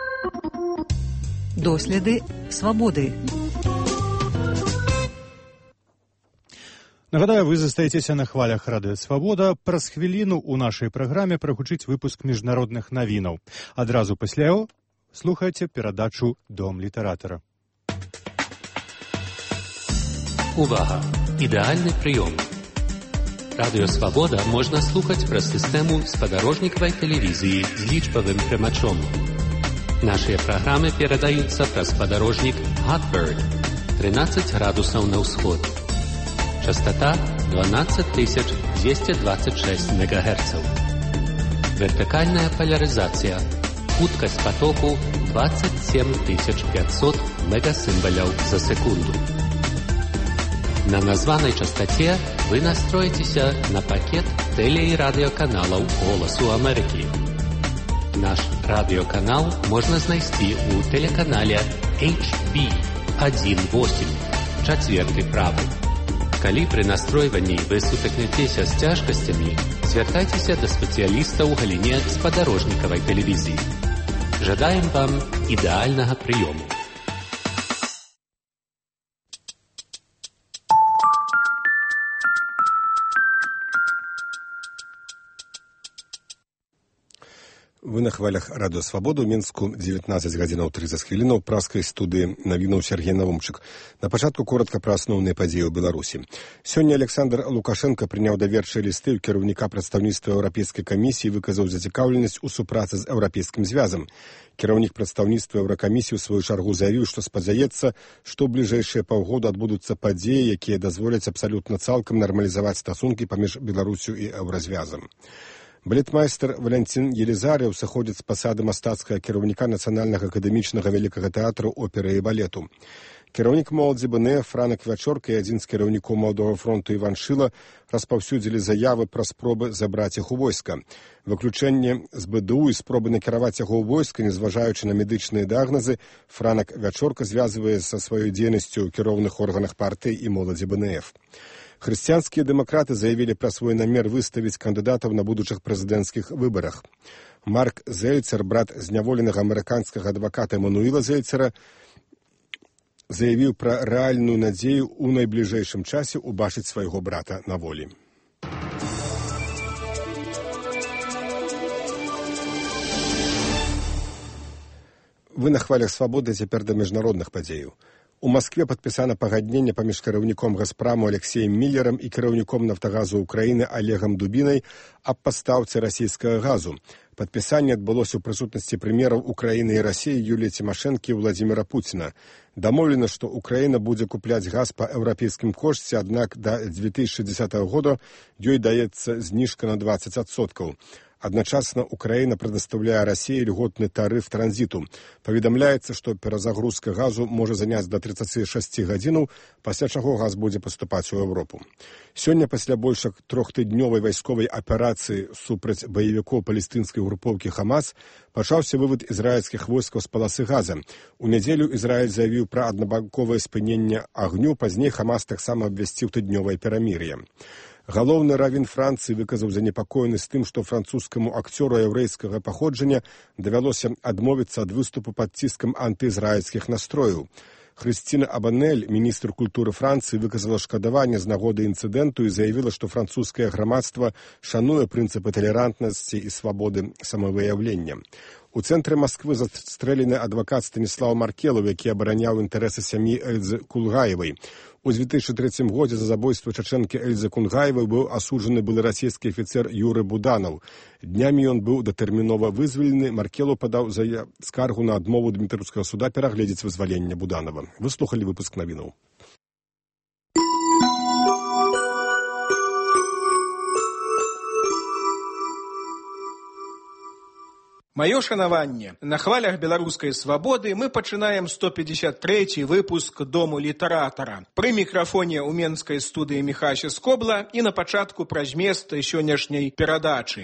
Доследы свабоды. Нагадаю, вы застаецеся на хвалях радыё «Свабода». Праз хвіліну ў нашай праграме прагучыць выпуск міжнародных навінаў. Адразу пасля яго слухайце перадачу «Дом літаратара». Увага! Ідэальны прыём. Радыё «Свабода» можна слухаць праз сістэму спадарожнікавай тэлевізіі з лічбавым прымачом. Нашыя праграмы перадаюцца праз спадарожнік Hotbird 13 градусаў на ўсход. Частота 12226 МГц. Вертыкальная поляризация. Хуткасць потоку 27500 мегасімбаляў за секунду. На названай частоце вы настроитеся на пакет теле- и радиоканалаў «Голосу Америки». Наш радиоканал можно знайсці у телеканале HB18, чацвёрты правы. Калі пры настройванні вы сутыкнецеся з цяжкасцямі, звяртайцеся да спецыяліста ў галіне спадарожнікавай тэлевізіі. Жадаем вам ідэальнага прыёму. Вы на хвалях Радио Свобода. У Мінску 19 гадзінаў 30 хвілінаў. Праскай студыі навінаў Сергей Навумчык. На пачатку коротка пра асноўныя падзеі ў Беларусі. Сёння Александр Лукашенко прыняў даверчыя лісты ў кіраўніка прадстаўніцтва Еўрапейскай камісіі, выказаў зацікаўленасць у супрацы з Еўрапейскім звязам. Кіраўнік прадстаўніцтва Еўракамісіі ў сваю чаргу заявіў, што спадзяецца, што ў бліжэйшыя паўгода адбудуцца падзеі, якія дазволяць абсалютна цалкам нармалізаваць стасункі паміж Беларусю і Еўразвязам. Балетмайстер Валентин Елизарев сыходзіць з пасады мастацкага кіраўніка Нацыянальнага акадэмічнага вялікага тэатру оперы і балету. Кіраўнік моладзі БНФ Франак Вячорка і адзін з кіраўнікоў Маладога фронту Іван Шыла распаўсюдзілі заявы пра спробы забраць іх у войска. Выключэнне з БДУ і спробы накіраваць яго ў войска, незважаючы на медычныя дыягназы, Франак Вячорка звязвае са сваёй дзейнасцю ў кіроўных органах партыі і моладзі БНФ. Хрысціянскія дэмакраты заявілі пра свой намер выставіць кандыдатаў на будучых прэзідэнцкіх выбарах. Марк Зельцер, брат зняволенага амерыканскага адваката Эмануіла Зельцера, заявіў пра рэальную надзею ў найбліжэйшым часе убачыць свайго брата на волі. Вы на хвалях свабоды, цяпер да міжнародных падзеяў. У Маскве падпісана пагадненне паміж кіраўніком Газпраму Алексеем Міллерам і кіраўніком Нафтагазу Украіны Олегам Дубінай аб пастаўцы расійскага газу. Падпісанне адбылося ў прысутнасці прэм'ераў Украіны і Расіі Юліі Цімашэнкі і Владзіміра Пуціна. Дамоўлена, што Украіна будзе купляць газ па еўрапейскім кошце, аднак да 2010 года ёй даецца зніжка на 20%. Адначасна Украіна прадастаўляе Расіі льготны тарыф транзіту. Паведамляецца, што перазагрузка газу можа заняць да 36 гадзінаў, пасля чаго газ будзе паступаць у Еўропу. Сёння, пасля больш як трохтыднёвай вайсковай аперацыі супраць баевікоў палестынскай групоўкі Хамас, пачаўся вывад ізраільскіх войскаў з паласы Газа. У нядзелю Ізраіль заявіў пра аднабаковае спыненне агню, пазней Хамас таксама абвясціў тыднёвае перамір'е. Галоўны равін Францыі выказаў занепакоенасць тым, што французскаму акцёру яўрэйскага паходжання давялося адмовіцца ад выступу пад ціскам антыізраільскіх настрояў. Хрысціна Абанель, міністр культуры Францыі, выказала шкадаванне з нагоды інцыдэнту і заявіла, што французскае грамадства шануе прынцыпы талерантнасці і свабоды самавыяўлення. У цэнтры Масквы застрэлены адвакат Станіслаў Маркелаў, які абараняў інтарэсы сям'і Эльзы Кунгаевай. У 2003 годзе за забойства чачэнкі Эльзы Кунгаевай быў асуджаны былы расійскі афіцэр Юры Буданаў. Днямі ён быў датэрмінова вызвалены. Маркелаў падаў скаргу на адмову дмітрыўскага суда перагледзець вызваленне Буданова. Вы слухалі выпуск навінаў. Маё шанаванне. На хвалях беларускай свабоды мы пачынаем 153-й выпуск Дому літаратара. Пры мікрафоне ў менскай студыі Міхася Скобла і на пачатку пра змест сённяшняй перадачы.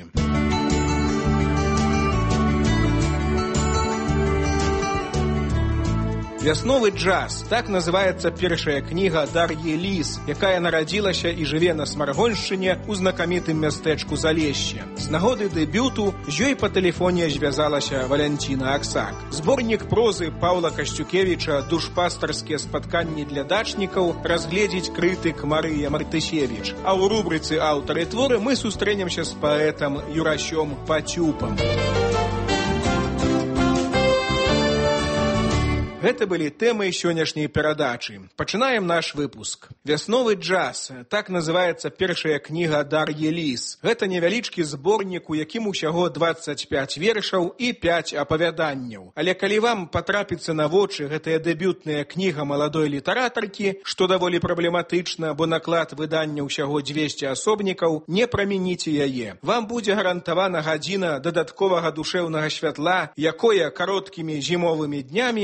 «Вясновы джаз» – так называется першая кніга Дар'і Ліс, якая нарадзілася і жыве на Смаргоншчыне ў знакамітым мястэчку Залешще. З нагоды дэбюту з ёй па тэлефоне звязалася Валянціна Аксак. Зборнік прозы Паўла Касцюкевіча «Душпастарскія спатканні для дачнікаў» разгледзіць крытык Марыя Мартысевіч. А ў рубрыцы «Аўтары творы» мы сустрэнемся з паэтам Юрасём Пацюпам. Гэта былі тэмы сённяшняй перадачы. Пачынаем наш выпуск. «Вясновы джаз» – так называецца першая кніга Дар'і Ліс. Гэта невялічкі зборнік, у якім усяго 25 вершаў і 5 апавяданняў. Але калі вам патрапіцца на вочы гэтая дэбютная кніга маладой літаратаркі, што даволі праблематычна, бо наклад выдання ўсяго 200 асобнікаў, не прамяніце яе. Вам будзе гарантавана гадзіна дадатковага душэўнага святла, якое кароткімі зімовымі днямі зганяе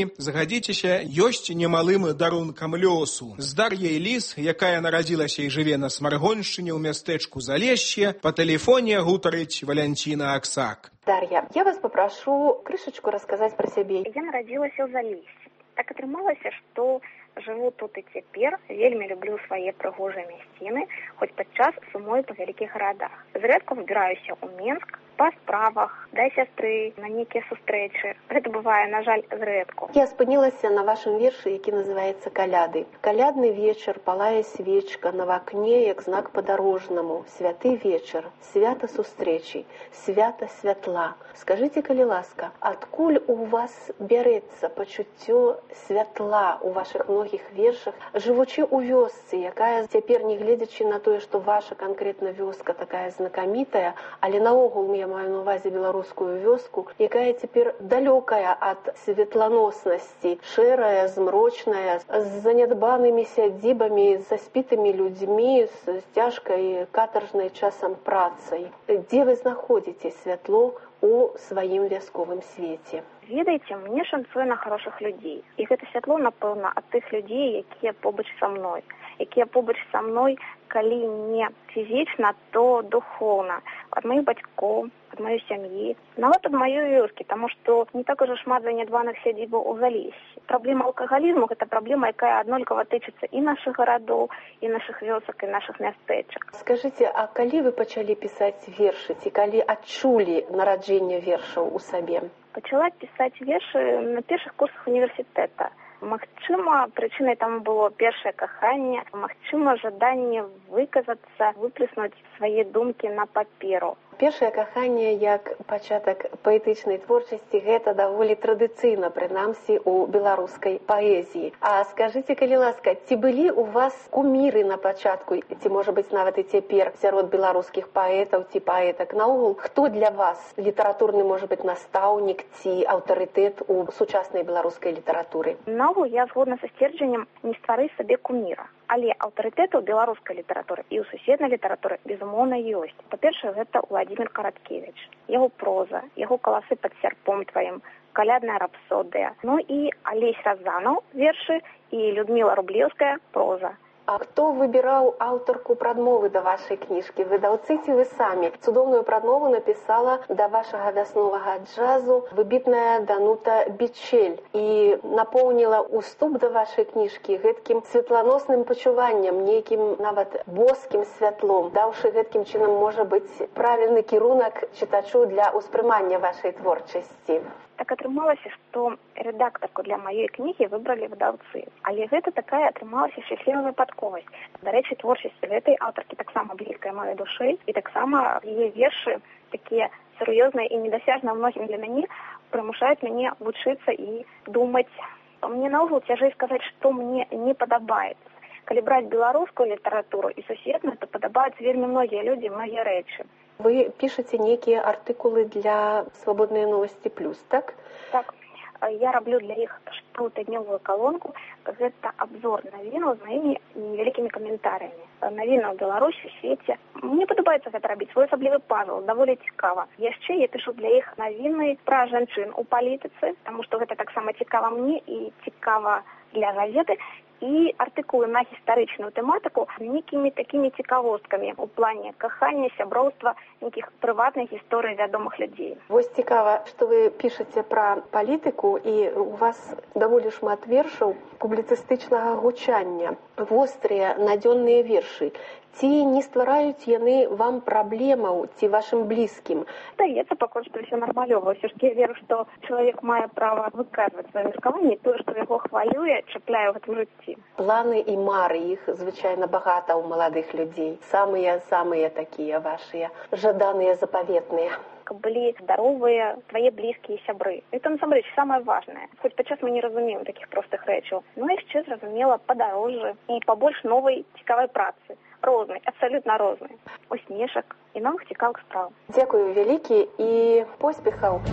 пагадзіцеся, ёсць немалым дарункам лёсу. З Дар'яй Ліс, якая нарадзілася і жыве на Смаргоншчыне ў мястэчку Залешще, па тэлефоне гутарыць Валянціна Аксак. Дар'я, я вас попрошу крышечку рассказать про себе. Я нарадзілася ў Залессе. Так атрымалася, што жыву тут і цяпер, вельмі люблю свае прыгожыя мясціны, хоць падчас сумую па вялікіх гарадах. Зрэдку выбіраюся ў Менск па справах, да сястры, на нейкія сустрэчы. Гэта бывае, на жаль, зрэдку. Я спынілася на вашым вершы, які называецца «Каляды». Калядны вечар, палае свечка, на вакне, як знак падарожнаму. Святы вечар, свята сустрэчы, свята святла. Скажыце, калі ласка, адкуль у вас бярэцца пачуццё святла ў вашых многіх вершах, жывучы ў вёсцы, якая цяпер, не гледзячы на тое, што ваша канкрэтна вёска такая знакамітая, але наогул я маю на увазе беларускую вёску, якая цяпер далёкая ад светланоснасці, шэрая, змрочная, з занядбанымі сядзібамі, з заспітымі людзьмі, з цяжкай катаржнай часам працай. Дзе вы знаходзіце святло у сваім вясковым свеце? Ведаеце, мне шанцуе на хорошых людзей. І гэта святло, напэўна, ад тых людзей, якія побач са мной. Якія побач са мной, калі не фізічна, то духоўна. Ад маіх бацькоў, ад маёй сям'і, нават ад маёй вёскі, таму што не так ужо шмат занядбаных сядзібаў у Залессі. Праблема алкагалізму – гэта праблема, якая аднолькава тычыцца і нашых гарадоў, і нашых вёсак, і нашых мястэчак. Скажыце, а калі вы пачалі пісаць вершы, ці калі адчулі нараджэнне вершаў у сабе? Пачала пісаць вершы на першых курсах універсітэта. Магчыма, прычынай таму было першае каханне, магчыма, жаданне выказацца, выплеснуць свае думкі на паперу. Першае каханне як пачатак паэтычнай творчасці гэта даволі традыцыйна, прынамсі у беларускай паэзіі. А скажыце, калі ласка, ці былі у вас куміры на пачатку, ці можа быць нават і цяпер сярод беларускіх паэтаў ці паэтак? Наогул, хто для вас літаратурны, можа быць, настаўнік ці аўтарытэт у сучаснай беларускай літаратуры? Наогул, я згодна са сцверджаннем не стварыць сабе куміра. Але аўтарытэту беларускай літаратуры і ў суседнай літаратуры, безумоўна, ёсць. Па-першае, гэта Владимир Караткевич. Яго проза, яго каласы пад сярпом тваім, калядная рапсодыя. Ну і Алесь Разанаў вершы і Людміла Рублеўская проза. А хто выбіраў аўтарку прадмовы да вашай кніжкі? Выдаўцы ці вы самі? Цудоўную прадмову напісала да вашага вясновага джазу выбітная Данута Бичель і напоўніла уступ да вашай кніжкі гэткім светланосным пачуваннем, нейкім нават боскім святлом, даўшы гэткім чынам, можа быць, правільны кірунак чытачу для ўспрымання вашай творчасці. Так атрымалася, што рэдактарку для маёй кнігі выбралі выдаўцы. Але гэта такая атрымалася шчаслівая выпадковасць. Дарэчы, творчасць гэтай аўтаркі таксама блізкая маёй душы, і таксама яе вершы, такія сур'ёзныя і недасяжныя многім для мяне, прымушаюць мяне вучыцца і думаць. Мне наогул цяжэй сказаць, што мне не падабаецца. Калі браць беларускую літаратуру і суседную, то падабаюцца вельмі многія людзі, многія рэчы. Вы пішаце нейкія артыкулы для «Свабодныя новасці плюс», так? Так. Я раблю для іх штотыднёвую калонку. Гэта абзор навінаў з маімі невялікімі каментарыямі. Навіны ў Беларусі, у свеце. Мне падабаецца гэта рабіць, свой асаблівы пазл, даволі цікава. Яшчэ я пішу для іх навіны пра жанчын у палітыцы, таму што гэта таксама цікава мне і цікава для газеты. І артыкулы на гістарычную тэматыку з нейкімі такімі цікавосткамі у плане кахання, сяброўства, нейкіх прыватных гісторый вядомых людзей. Вось цікава, што вы пішаце пра палітыку, і у вас даволі шмат вершаў публіцыстычнага гучання, вострыя, надзённыя вершы. Ці не ствараюць яны вам праблемаў, ці вашым блізкім? Здаецца, пакуль што ўсё нармалёва. Ўсё ж я веру, што чалавек мае права выказваць сваё меркаванне, тое, што яго хвалюе, чапляе ў гэтым жыцці. Планы і мары, іх звычайна багата ў маладых людзей. Самыя такія вашыя, жаданыя, запаветныя. Каб былі здаровыя твае блізкія сябры. Гэта, насамрэч, самае важнае. Хоць падчас мы не разумеем такіх простых рэчаў. Ну і яшчэ, зразумела, падарожжы і пабольш новай цікавай працы. Рознай, абсалютна рознай. Усмешак і новых цікавых спраў. Дзякую вялікі і поспехаў.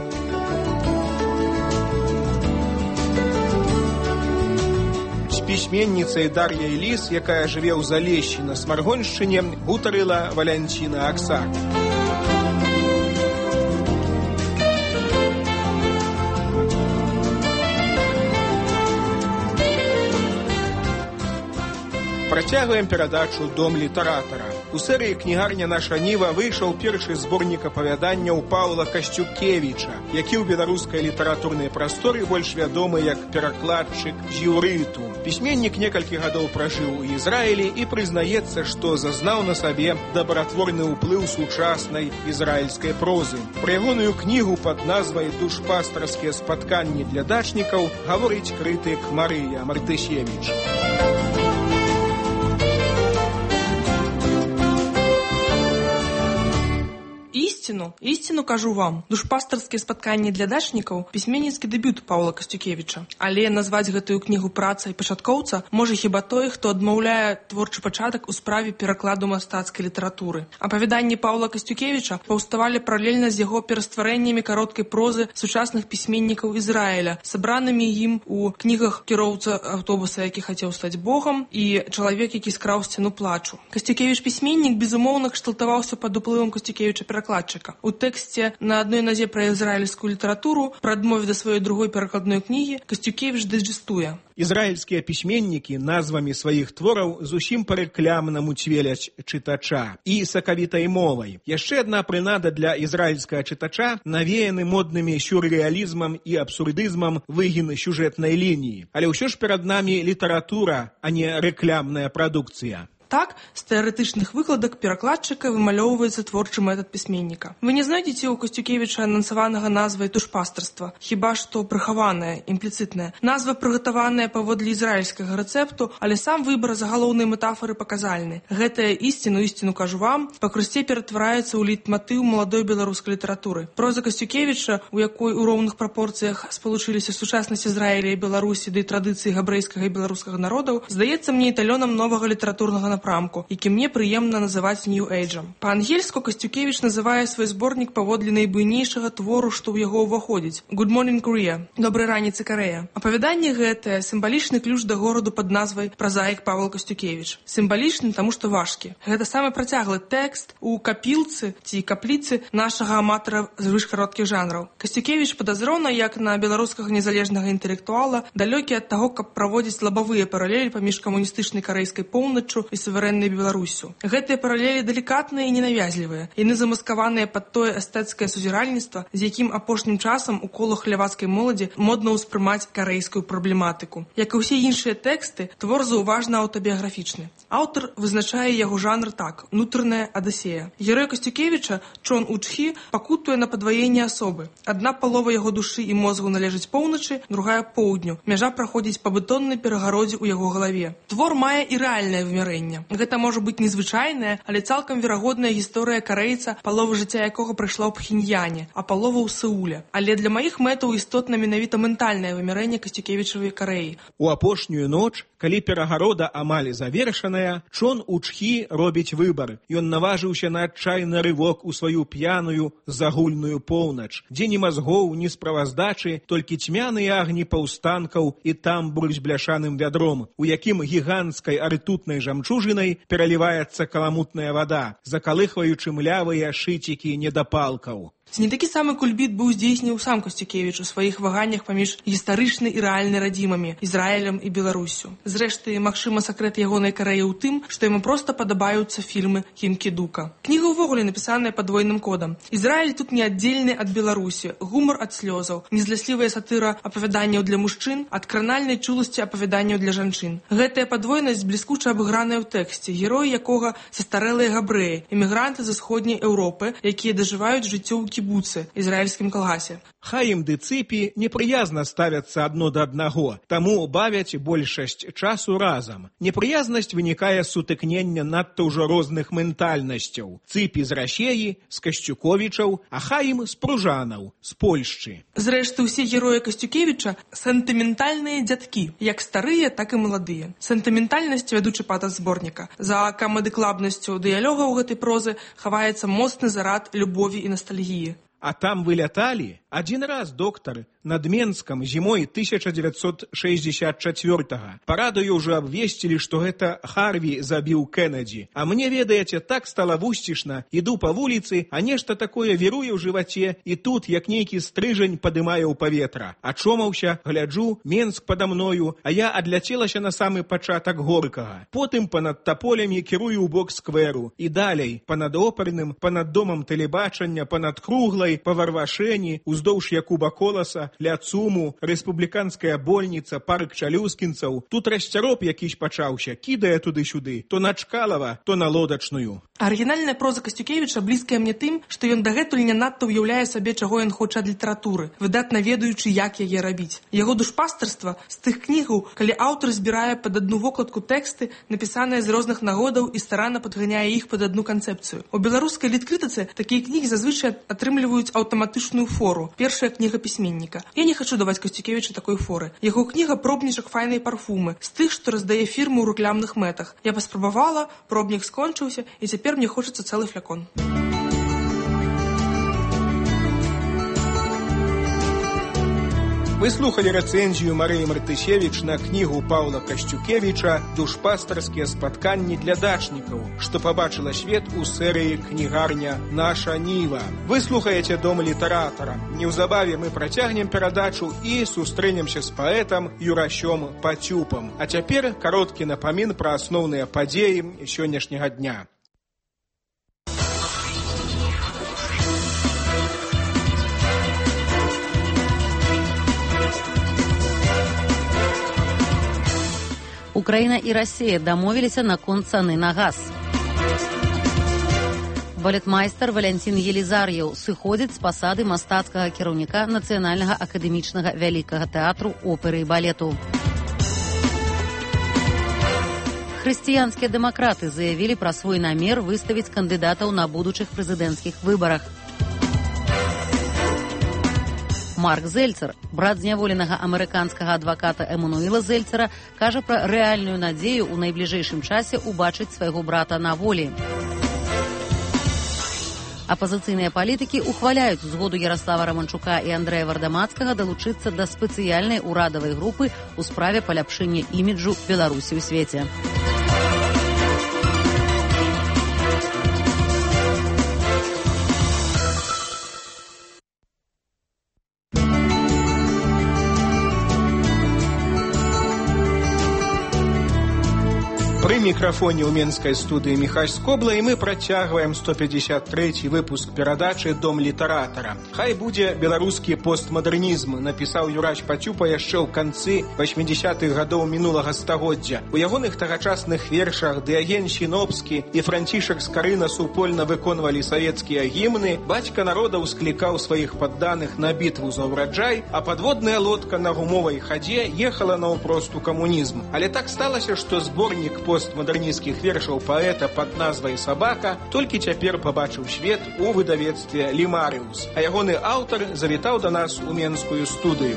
З пісьменніцай Дар'яй Ліс, якая жыве ў Залешщі на Смаргоншчыне, гутарыла Валянціна Аксак. Працягваем перадачу «Дом літаратара». У серыі «Кнігарня наша ніва» выйшаў першы зборнік апавяданняў Паўла Касцюкевіча, які ў беларускай літаратурнай прасторы больш вядомы як перакладчык з іўрыту. Пісьменнік некалькі гадоў пражыў у Ізраілі і прызнаецца, што зазнаў на сабе дабратворны ўплыў сучаснай ізраільскай прозы. Пра ягоную кнігу пад назвай «Душпастарскія спатканні для дачнікаў» гаворыць крытык Марыя Мартысевіч. Істину кажу вам. Душпастарскія спатканні для дачнікаў пісьменніцкі дэбют Паўла Касцюкевіча. Але назваць гэтую кнігу працай пачаткоўца можа хіба той, хто адмаўляе творчы пачатак у справе перакладу мастацкай літаратуры. Апавяданні Паўла Касцюкевіча паўставалі паралельна з яго перастварэннямі кароткай прозы сучасных пісьменнікаў Ізраіля, сабранымі ім у кнігах «Кіроўца аўтобуса, які хацеў стаць Богам» і «Чалавек, які скраў сцяну плачу». Касцюкевіч пісьменнік, безумоўна, кшталтаваўся пад уплывам Касцюкевіча перакладчыка. У тэксце на адной назе пра ізраільскую літаратуру, пра адмове да сваёй другой перакладной кнігі, Касцюкевіч дайджэстуе. Ізраільскія пісьменнікі назвамі сваіх твораў зусім па-рэклямна муцвеляць чытача і сакавітай мовай. Яшчэ адна прынада для ізраільскага чытача навеяны моднымі сюррэалізмам і абсурдызмам выгін сюжэтнай лініі. Але ўсё ж перад намі літаратура, а не рэклямная прадукцыя. Так, з тэарэтычных выкладак перакладчыка вымалёўваецца творчы метад пісьменніка. Вы не знойдзеце ў Касцюкевіча анансаванага назвай душпастарства, хіба што прыхаванае, імпліцытнае. Назва прыгатаваная паводле ізраільскага рэцэпту, але сам выбар загалоўнай метафары паказальны. Гэтая істину кажу вам, пакрусце ператвараецца ў лейтматыў маладой беларускай літаратуры. Проза Касцюкевіча, у якой у роўных прапорцыях спалучыліся сучаснасць Ізраіля і Беларусі ды традыцыі габрэйскага і беларускага народаў, здаецца мне эталёнам новага літаратурнага напрамку, які мне прыемна называць New Age-ам. Па-ангельску Касцюкевіч называе свой зборнік паводле найбуйнейшага твору, што ў яго ўваходзіць. Good Morning Korea. Добрай раніцы, Карэя. Апавяданне гэтае сімвалічны ключ да гораду пад назвай «Празаік Павел Касцюкевіч». Сімвалічны, таму што важкі. Гэта самы працяглы тэкст у капілцы ці капліцы нашага аматара звышкароткіх жанраў. Касцюкевіч падазрона, як на беларускага незалежнага інтэлектуала, далёкі ад таго, каб праводзіць лабавыя паралелі паміж камуністычнай карэйскай поўначчу і суверэннай Беларусю. Гэтыя паралелі далікатныя і ненавязлівыя. Яны замаскаваныя пад тое эстэцкае сузіральніцтва, з якім апошнім часам у колах лявацкай моладзі модна ўспрымаць карэйскую праблематыку. Як і ўсе іншыя тэксты, твор заўважна аўтабіяграфічны. Аўтар вызначае яго жанр так: унутраная адысея. Герой Касцюкевіча, Чон Учхі, пакутуе на падваенне асобы. Адна палова яго душы і мозгу належыць поўначы, другая поўдню. Мяжа праходзіць па бетоннай перагародзе ў яго галаве. Твор мае і рэальнае вымярэнне. Гэта можа быць незвычайная, але цалкам верагодная гісторыя карэйца, палова жыцця якога прайшла ў Пхеньяне, а палова ў Сеуле. Але для маіх мэтаў істотна менавіта ментальнае вымярэнне Касцюкевічавай Карэі. У апошнюю ноч, калі перагарода амаль завершаная, Чон Учхі робіць выбар. Ён наважыўся на адчайны рывок у сваю п'яную, загульную поўнач, дзе ні мазгоў, ні справаздачы, толькі цьмяныя агні паўстанкаў і тамбур з бляшаным вядром, у якім гіганцкай ртутнай жамчужынай пераліваецца каламутная вада, закалыхваючы млявыя шыцікі недапалкаў. Не такі самы кульбіт быў здзейснеў сам Касцюкевіч у сваіх ваганнях паміж гістарычнай і рэальнай радзімамі, Ізраілем і Беларусю. Зрэшты, магчыма, сакрэт ягонай Карэі ў тым, што яму проста падабаюцца фільмы Кінкі-Дука. Кніга ўвогуле напісаная падвойным кодам. Ізраіль тут не аддзельны ад Беларусі, гумар ад слёзаў, незляслівая сатыра апавяданняў для мужчын, ад кранальнай чуласці апавяданняў для жанчын. Гэтая падвойнасць бліскуча абыграная ў тэксце, героі якога састарэлыя габрэі, эмігранты з усходняй Еўропы, якія дажываюць жыццё ў кібуцы, ізраільскім калгасе. Хаім ды цыпі непрыязна ставяцца адно да аднаго, таму бавяць большасць часу разам. Непрыязнасць вынікае з сутыкнення надта ўжо розных ментальнасцяў. Цыпі з Расеі, з Касцюковічаў, а Хаім з пружанаў, з Польшчы. Зрэшты, усе героі Касцюкевіча сентыментальныя дзядкі, як старыя, так і маладыя. Сентыментальнасць вядучы патас зборніка. За камедыклабнасцю дыялога ў гэтай прозы хаваецца моцны зарад любові і ностальгіі. А там выляталі, Один раз доктор над Менском зимой 1964-го по радыё уже обвестили, что это Харви забил Кеннеди. А мне, ведаете, так стало вустишна. Иду по улице, а нешта такое вируе в животе, и тут, як нейкі стрыжень, падымае ў паветра. Ачомаўся, гляджу, Менск подо мною, а я адляцелася на самы пачатак Горкага. Потым понад тополямі кірую ў бок скверу. І далей, понад оперным, понад домом телебачання, понад Круглай, по Варвашэні, уздоўж Якуба Коласа, ля ЦУМу, рэспубліканская больніца, парк Чалюскінцаў. Тут расцяроб якісь пачаўся, кідае туды-сюды, то на Чкалава, то на Лодачную. Арыгінальная проза Касцюкевіча блізкая мне тым, што ён дагэтуль не надта ўяўляе сабе, чаго ён хоча ад літаратуры, выдатна ведаючы, як яе рабіць. Яго душпастарства з тых кнігаў, калі аўтар збірае пад адну вокладку тэксты, напісаныя з розных нагодаў і старанна падганяе іх пад адну канцэпцыю. У беларускай літкрытыцы такія кнігі зазвычай атрымліваюць аўтаматычную фору. Першая кніга пісьменніка. Я не хачу даваць Касцюкевічу такой форы. Яго кніга пробнічак файнай парфумы, з тых, што раздае фірму ў рэкламных мэтах. Я паспрабавала, пробнік скончыўся, і цяпер мне хочацца цэлы флякон. Вы слухали рэцэнзію Марыі Мартысевіч на кнігу Паўла Касцюкевіча «Душпастарскія спатканні для дачнікаў», што пабачыла свет у серыі «Кнігарня Наша Ніва». Вы слухаеце Дом літаратара. Неўзабаве мы працягнем перадачу і сустрэнемся з паэтам Юрасём Пацюпам. А цяпер кароткі напамін пра асноўныя падзеі сённяшняга дня. Украина и Россия домовились наконт цены на газ. Балетмайстер Валянцін Елізар'еў сыходзіць з пасады мастацкага кіраўніка Нацыянальнага акадэмічнага вялікага тэатру оперы і балету. Хрысціянскія дэмакраты заявілі пра свой намер выставіць кандыдатаў на будучых прэзідэнцкіх выбарах. Марк Зельцер, брат зняволенага амерыканскага адваката Эмануэла Зельцера, кажа пра рэальную надзею ў найбліжэйшым часе убачыць свайго брата на волі. Апазіцыйныя палітыкі ухваляюць згоду Ярослава Романчука і Андрэя Вардамацкага далучыцца да спецыяльнай урадавай групы ў справе паляпшэння іміджу Беларусі ў свеце. При микрофоне у Менской студии Михась Скобла, и мы протягиваем 153-й выпуск передачи «Дом литератора». Хай будзе беларускі постмодернизм, написал Юрась Пацюпа яшчэ ў канцы 80-х гадоў мінулага стагоддзя. У ягоных тагачасных вершах Дыаген Сінопскі і Францішак Скарына супольна выконвалі савецкія гімны, бацька народа ўсклікаў сваіх падданых на бітву за ўраджай, а падводная лодка на гумовай хадзе ехала наўпрост у камунізм. Але так сталася, што зборнік постмодернісцкіх вершаў паэта пад назвай «Сабака» толькі цяпер пабачыў свет у выдавецтве «Лімарыус», а ягоны аўтар завітаў да нас у Менскую студыю.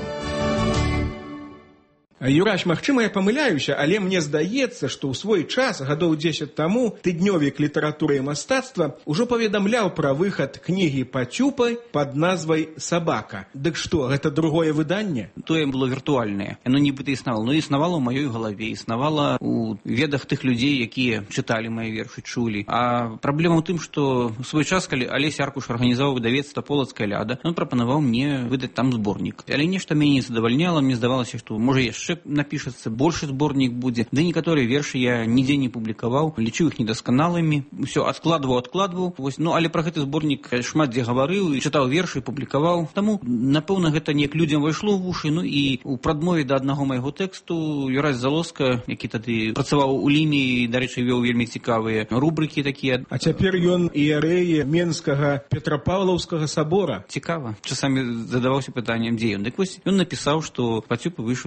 Юрась, магчыма, я памыляюся, але мне здаецца, што ў свой час, гадоў 10 таму, тыднёвік літаратуры і мастацтва ўжо паведамляў пра выхад кнігі Пацюпы пад назвай «Сабака». Дык што, гэта другое выданне? Тое было віртуальнае. Яно нібыта існавала. Но існавала ў маёй галаве, існавала ў ведах тых людзей, якія чыталі мае вершы, чулі. А праблема ў тым, што ў свой час, калі Алесь Аркуш арганізаваў выдавецтва «Полацкая ляда», ён прапанаваў мне выдаць там зборнік. Але нешта мяне не задавальняла, мне здавалася, што можа яшчэ напішацца, большы зборнік будзе. Да некаторыя вершы я нідзе не публікаваў, лічу іх недасканалымі, усё адкладваў. Вось, ну, але пра гэты зборнік шмат дзе гаварыў, і чытаў вершы, публікаваў. Таму, напэўна, гэта неяк людзям вайшло ў вушы. Ну і у прадмове да аднаго майго тэксту Юрась Залоска, які тады працаваў у Ліме і, дарэчы, вёў вельмі цікавыя рубрыкі такія. А цяпер ён іерэй Менскага Петрапаўлаўскага сабора. Цікава. Часамі задаваўся пытаннем, дзе ён. Дык вось, ён напісаў, што Пацюпа выйшаў зборнік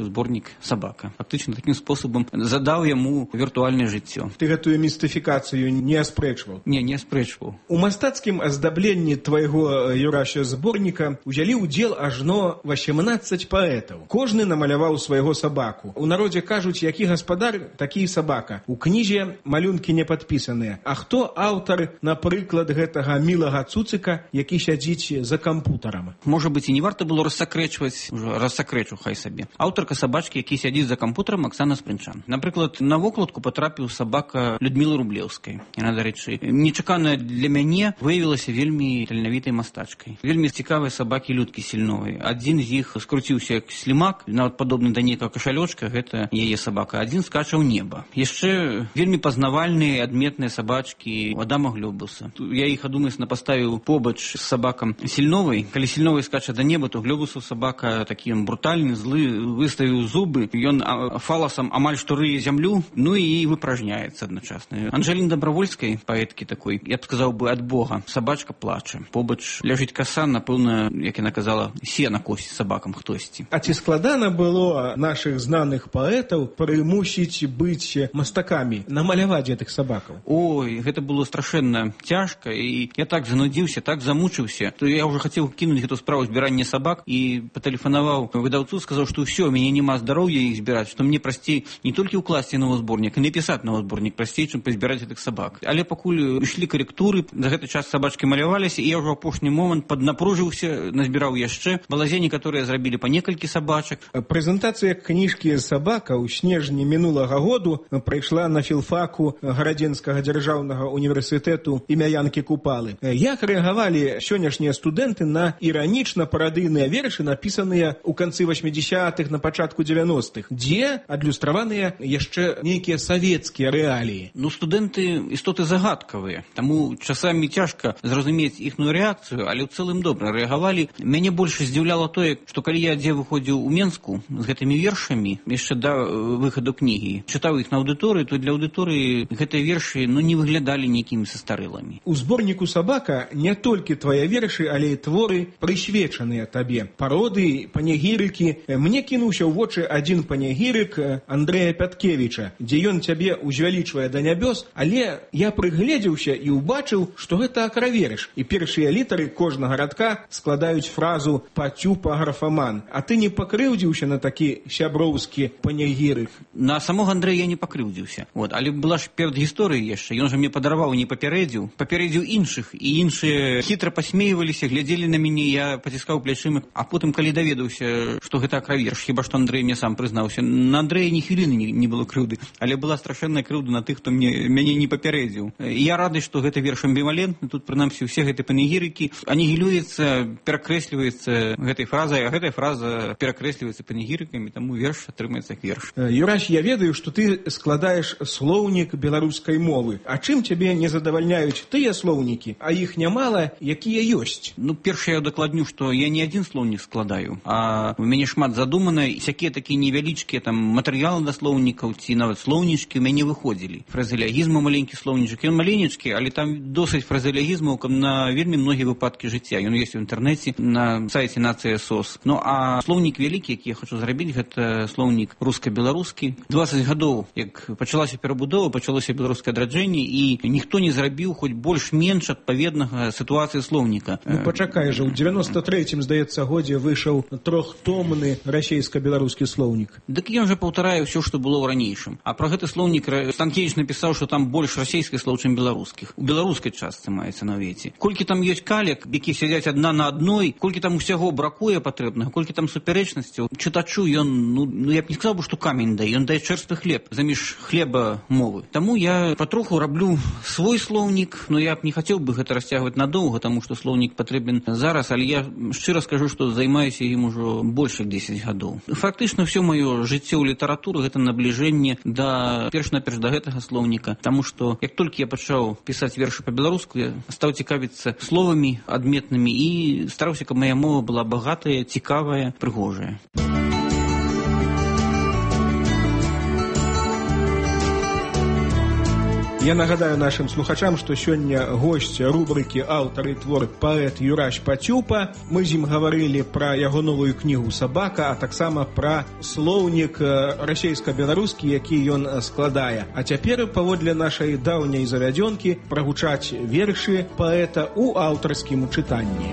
як сабака. Фактычна такім спосабам задаў яму віртуальнае жыццё. Ты гэтую містыфікацыю не аспрэчваў? Не аспрэчваў. У мастацкім аздабленні твайго, Юрася, зборніка узялі ўдзел ажно 18 паэтаў. Кожны намаляваў свайго сабаку. У народзе кажуць, які гаспадар, такі і сабака. У кнізе малюнкі не падпісаныя. А хто аўтар, напрыклад, гэтага мілага цуцыка, які сядзіць за кампутарам? Можа быць, і не варта было рассакрэчваць, рассакрэчу хай сабе. Аўтарка сабачкі, які сядзіць за кампутарам, Аксана Спрынчан. Напрыклад, на вокладку патрапіў сабака Людмілы Рублеўскай. Яна, дарэчы, нечакана для мяне выявілася вельмі таленавітай мастачкай. Вельмі цікавыя сабакі Людкі Сільновай. Адзін з іх скруціўся як слімак, нават падобны да нейкага кашалёчка, гэта яе сабака. Адзін скача ў неба. Яшчэ вельмі пазнавальныя, адметныя сабачкі Адама Глёбуса. Я іх адумысна паставіў побач з сабакам Сільновай. Калі Сільновай скача да неба, то Глёбусу сабака такі брутальны, злы, выставіў зубы, ён фаласам амаль што рые зямлю, ну і выпражняецца адначасна. Анжеліны Дабравольскай, паэткі такой, я б сказаў бы, ад Бога, сабачка плача. Побач ляжыць каса, напэўна, як яна казала, сена косіць сабакам хтосьці. А ці складана было нашых знаных паэтаў прымусіць быць мастакамі, намаляваць гэтых сабакаў? Ой, гэта было страшэнна цяжка, і я так занудзіўся, так замучыўся, то я ўжо хацеў кінуць гэту справу збірання сабак і патэлефанаваў выдаўцу, сказаў, што ўсё, мяне няма здароўя іх збіраць, што мне прасцей не толькі ўкласці новы зборнік, і напісаць новы зборнік прасцей, чым пазбіраць гэтых сабак. Але пакуль ішлі карэктуры, за гэты час сабачкі маляваліся, і я ўжо апошні момант паднапружыўся, назбіраў яшчэ. Балазе некаторыя зрабілі па некалькі сабачак. Прэзентацыя кніжкі «Сабака» ў снежні мінулага году прайшла на філфаку Гарадзенскага дзяржаўнага універсітэту імя Янкі Купалы. Як рэагавалі сённяшнія студэнты на іранічна-парадыйныя вершы, напісаныя ў канцы 80-х, на пачатку 90-х, дзе адлюстраваныя яшчэ нейкія савецкія рэаліі? Ну, студэнты істоты загадкавыя, таму часамі цяжка зразумець іхную рэакцыю, але ў цэлым добра рэагавалі. Мяне больш здзіўляла тое, што калі я дзе выходзіў у Менску з гэтымі вершамі, яшчэ да выхаду кнігі, чытаў іх на аўдыторыі, то для аўдыторыі гэтыя вершы не выглядалі нейкімі састарэлымі. У зборніку «Сабака» не толькі твае вершы, але і творы, прысвечаныя табе. Пароды, панегірыкі. Мне кінуўся ў вочы адзін панегірык Андрэя Пяткевіча, дзе ён цябе узвялічвае да нябёс, але я прыгледзеўся і ўбачыў, што гэта акраверш, і першыя літары кожнага радка складаюць фразу «пацюпа графаман». А ты не пакрыўдзіўся на такі сяброўскі панегірык? На самога Андрэя я не пакрыўдзіўся. Але была ж перад гісторыяй яшчэ. Ён жа мне падараваў, не папярэдзіў. Папярэдзіў іншых, і іншыя хітра пасмейваліся, глядзелі на мяне, я паціскаў плячыма. А потым, калі даведаўся, што гэта акраверш, хіба што Андрэй мне сам прызнаўся, на Андрэя ні хвіліны не было крыўды, але была страшэнная крыўда на тых, хто мяне не папярэдзіў. Я рады, што гэта верш амбівалентны. Тут, прынамсі, усе гэтыя панегірыкі анігілюецца, перакрэсліваецца гэтай фразай, а гэтая фраза перакрэсліваецца панегірыкамі, таму верш атрымаецца як верш. Юрась, я ведаю, што ты складаеш слоўнік беларускай мовы. А чым цябе не задавальняюць тыя слоўнікі, а іх нямала, якія ёсць? Ну, першае я дакладню, што я не адзін слоўнік складаю, а у мяне шмат задумана, всякія такія невялічкія там матэрыялы да слоўнікаў ці нават слоўнічкі ў мяне выходзілі. Фразеологізму маленькі слоўнічак, ён маленечкі, але там досыць фразеологізмаў на вельмі многія выпадкі жыцця. Ён ёсць у інтэрнэце на сайце Нацыя СОС. Ну, а слоўнік вялікі, які я хочу зрабіць, гэта слоўнік руска-беларускі. 20 гадоў, як пачалася перабудова, пачалося беларускае адраджэнне, і ніхто не зрабіў хоць больш-менш адпаведнага сітуацыі слоўніка. Ну, пачакай жа, у 93-м, здаецца, годзе выйшаў трохтомны расейска-беларускі слоўнік. Дык ён жа паўтарае ўсё, што было ў ранейшым. А пра гэты слоўнік Станкевіч напісаў, што там больш расейскіх слоў, чым беларускіх. У беларускай частцы маецца на ўвеце. Колькі там ёсць калек, які сядзяць адна на адной, колькі там усяго бракуе патрэбнага, колькі там суперечнасцяў, чытачу ён, ну я б не сказаў бы, што камень дае, ён дае чэрствы хлеб заміж хлеба мовы. Таму я патроху раблю свой слоўнік, но я б не хацеў бы гэта расцягваць надоўга, таму што слоўнік патрэбен зараз, але я шчыра скажу, што займаюся ім ужо больш як 10 гадоў. Фактычна ўсё маё жыццё ў літаратуры гэта набліжэнне да перш-наперш да гэтага слоўніка, таму што як толькі я пачаў пісаць вершы па-беларуску, я стаў цікавіцца словамі адметнымі і стараўся, каб мая мова была багатая, цікавая, прыгожая. Я нагадаю нашим слухачам, што сёння госць рубрыкі «Аўтар і твор» паэт Юрась Пацюпа. Мы з ім гаварылі пра яго новую кнігу «Сабака», а таксама пра слоўнік расейска-беларускі, які ён складае. А цяпер, паводле нашай даўняй завядзёнкі, прагучаць вершы паэта ў аўтарскім чытанні.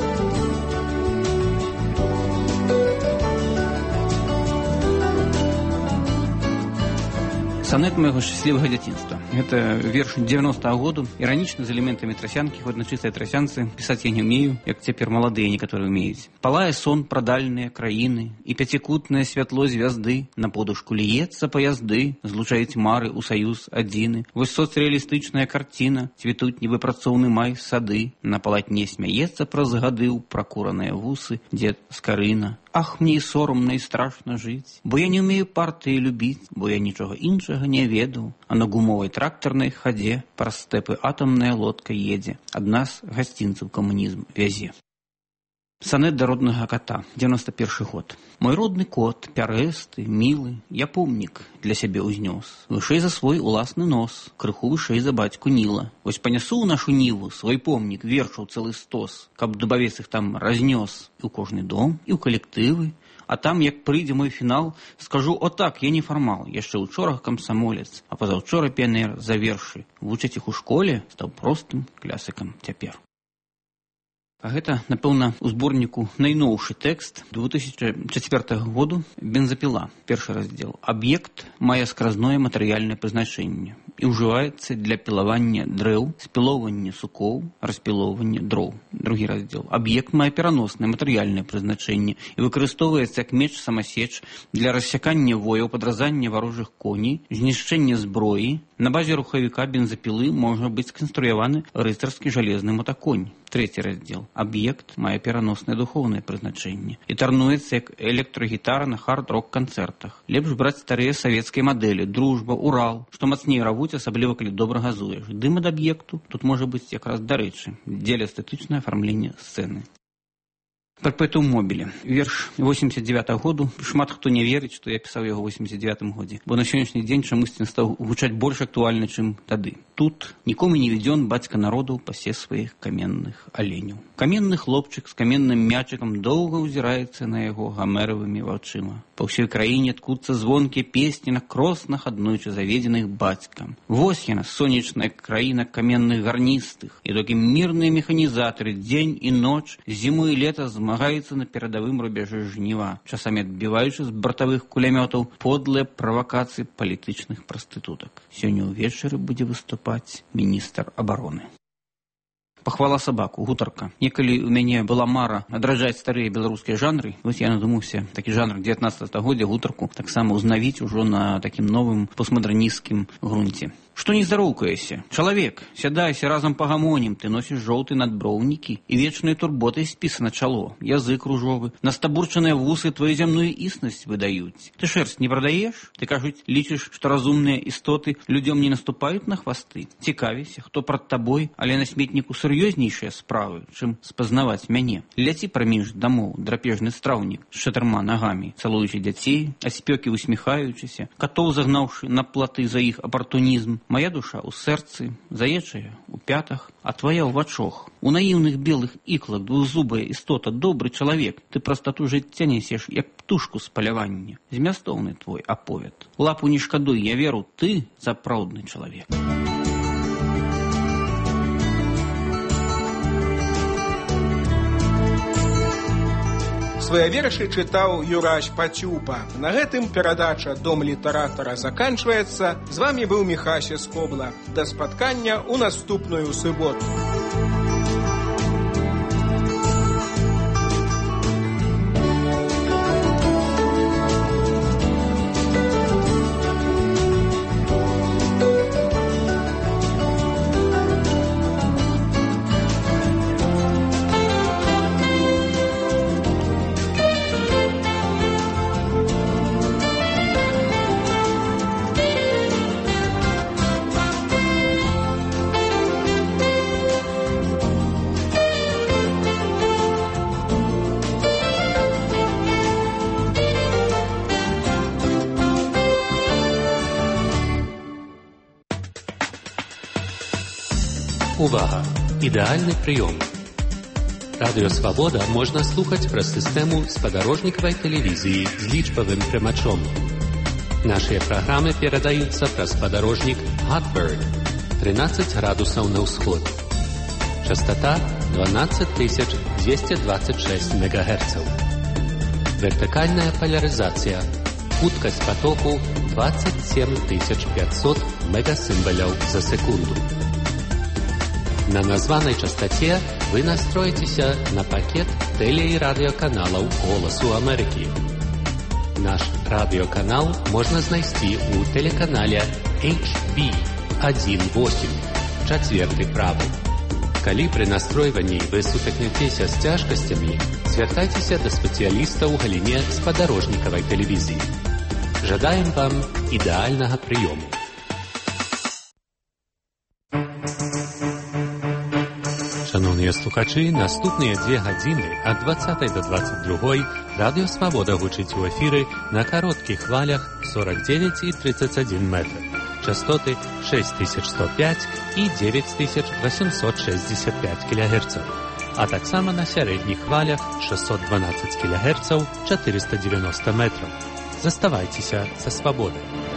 Сонет моего счастливого детства. Это верш 90-го года, иронично, с элементами тросянки, хоть на чистой тросянцы. Писать я не умею, как теперь молодые некоторые умеют. Палая сон про дальние краины, и пятикутное святло звезды на подушку льется поязды, злучает мары у союз одины. Вось соцреалистичная картина, цветут невыпрацоўны май сады, на полотне смяецца праз гады прокуранные вусы дед Скарына. Ах, мне і соромна, і страшна жыць, бо я не умею партыі любіць, бо я нічога іншага не ведаў, а на гумовай трактарнай хадзе праз стэпы атамная лодка едзе, ад нас гасцінцаў камунізм вязе. Сонет да роднага кота, 91 год. Мой родны кот, пярэсты, мілы, я помнік для сябе ўзнёс. Вышэй за свой уласны нос, крыху вышэй за бацьку Ніла. Вось панясу ў нашу ніву свой помнік, вершаў цэлы стос, каб дубавец іх там разнёс і ў кожны дом, і ў калектывы. А там, як прыйдзе мой фінал, скажу, о так, я не фармал, яшчэ учора камсамолец, а пазаўчора піянер за вершы. Вучыць іх у школе стаў простым клясыкам цяпер. А гэта, напэўна, у зборніку найноўшы тэкст 2004 году «Бензапіла», першы раздзел. Аб'ект мае скразное матэрыяльнае прызначэнне і ўжываецца для пілавання дрэў, спілоўвання сукоў, распілоўвання дроў. Другі раздзел. Аб'ект мае пераноснае матэрыяльнае прызначэнне і выкарыстоўваецца як меч-самасеч для рассякання вояў, падразання варожых коней, знішчэння зброі. На базе рухавіка бензапілы можа быць сканструяваны рыцарскі жалезны мотаконь. Трэці раздзел. Аб'ект мае пераноснае духоўнае прызначэнне і тарнуецца як электрагітара на хард-рок-канцэртах. Лепш браць старыя савецкія мадэлі, дружба, Урал, што мацней равуць, асабліва калі добра газуеш. Дым ад аб'екту тут можа быць якраз дарэчы, дзеля эстэтычнае афармленне сцэны. Перпетум мобіле. Верш 89-го году. Шмат хто не верыць, што я пісаў яго ў 89-м годзе, бо на сённяшні дзень чамусьці стаў гучаць больш актуальна, чым тады. Тут нікому не ведзён бацька народу пасе сваіх каменных аленяў. Каменны хлопчык з каменным мячыкам доўга ўзіраецца на яго гамеравымі вачыма. Па ўсёй краіне ткуцца звонкія песні на кроснах, аднойчы заведзеных бацькам. Вось яна, сонечная краіна каменных гарністых, і докі мірныя механізатары дзень і ноч, зіму і лета змагаюцца на перадавым рубяжы жніва, часамі адбіваючы з бартавых кулямётаў подлыя правакацыі палітычных прастытутак. Сёння ўвечары будзе выступаць міністр абароны. Пахвала сабаку, гутарка. Некалі у мяне была мара адраджаць старыя беларускія жанры. Вось я надумаўся такі жанр 19 стагоддзя, гутарку, таксама узнавіць ужо на такім новым постмадэрнісцкім грунце. Што не здароўкаешся? Чалавек, сядайся, разам пагамонім, ты носіш жоўты надброўнікі і вечнай турботай спісана чало, язык ружовы, настабурчаныя вусы твою зямную існасць выдаюць. Ты шэрсць не прадаеш? Ты, кажуць, лічыш, што разумныя істоты людзям не наступаюць на хвасты? Цікавіся, хто прад табой, але на сметніку сур'ёзнейшыя справы, чым спазнаваць мяне. Ляці праміж дамоў, драпежны страўнік з 4 нагамі, цалуючы дзяцей, а спёкі усміхаючыся, катоў загнаўшы на платы за іх апартунізм. Моя душа ў сэрцы, заечая у пятах, а твоя ў вачох. У наіўных белых іклах двухзубая істота, добры чалавек. Ты прастату жыцця нясеш, як птушку з палявання. Змястоўны твой аповед. Лапу не шкадуй, я веру, ты сапраўдны чалавек. Свае вершы чытаў Юрась Пацюпа. На гэтым перадача «Дом літаратара» заканчваецца. З вамі быў Міхася Скобла. Да спаткання ў наступную суботу. Увага! Ідэальны прыём. Радыё «Свабода» можна слухаць праз сістэму спадарожнікавай тэлевізіі з лічбавым прымачом. Нашыя праграмы перадаюцца праз спадарожнік Hotbird 13 градусаў на ўсход. Частота 12226 МГц. Вертыкальная поляризация. Хуткость потоку 27500 мегасимволяў за секунду. На названной частоте вы настроитеся на пакет теле- и радиоканалов «Голосу Америки». Наш радиоканал можно знайсці у телеканале HB18, чацверты правы. Калі пры настройванні вы сутыкнецеся з цяжкасцямі, звяртайцеся да спецыяліста ў галіне спадарожнікавай тэлевізіі. Жадаем вам ідэальнага прыёму. Шановныя слухачы, наступныя 2 гадзіны ад 20 до 22 радыё «Свабода» гучыць у эфіры на кароткіх хвалях 49 і 31 метр. Частоты 6105 і 9865 кГц, а таксама на сярэдніх хвалях 612 кГц 490 метров. Заставайцеся са свабодай.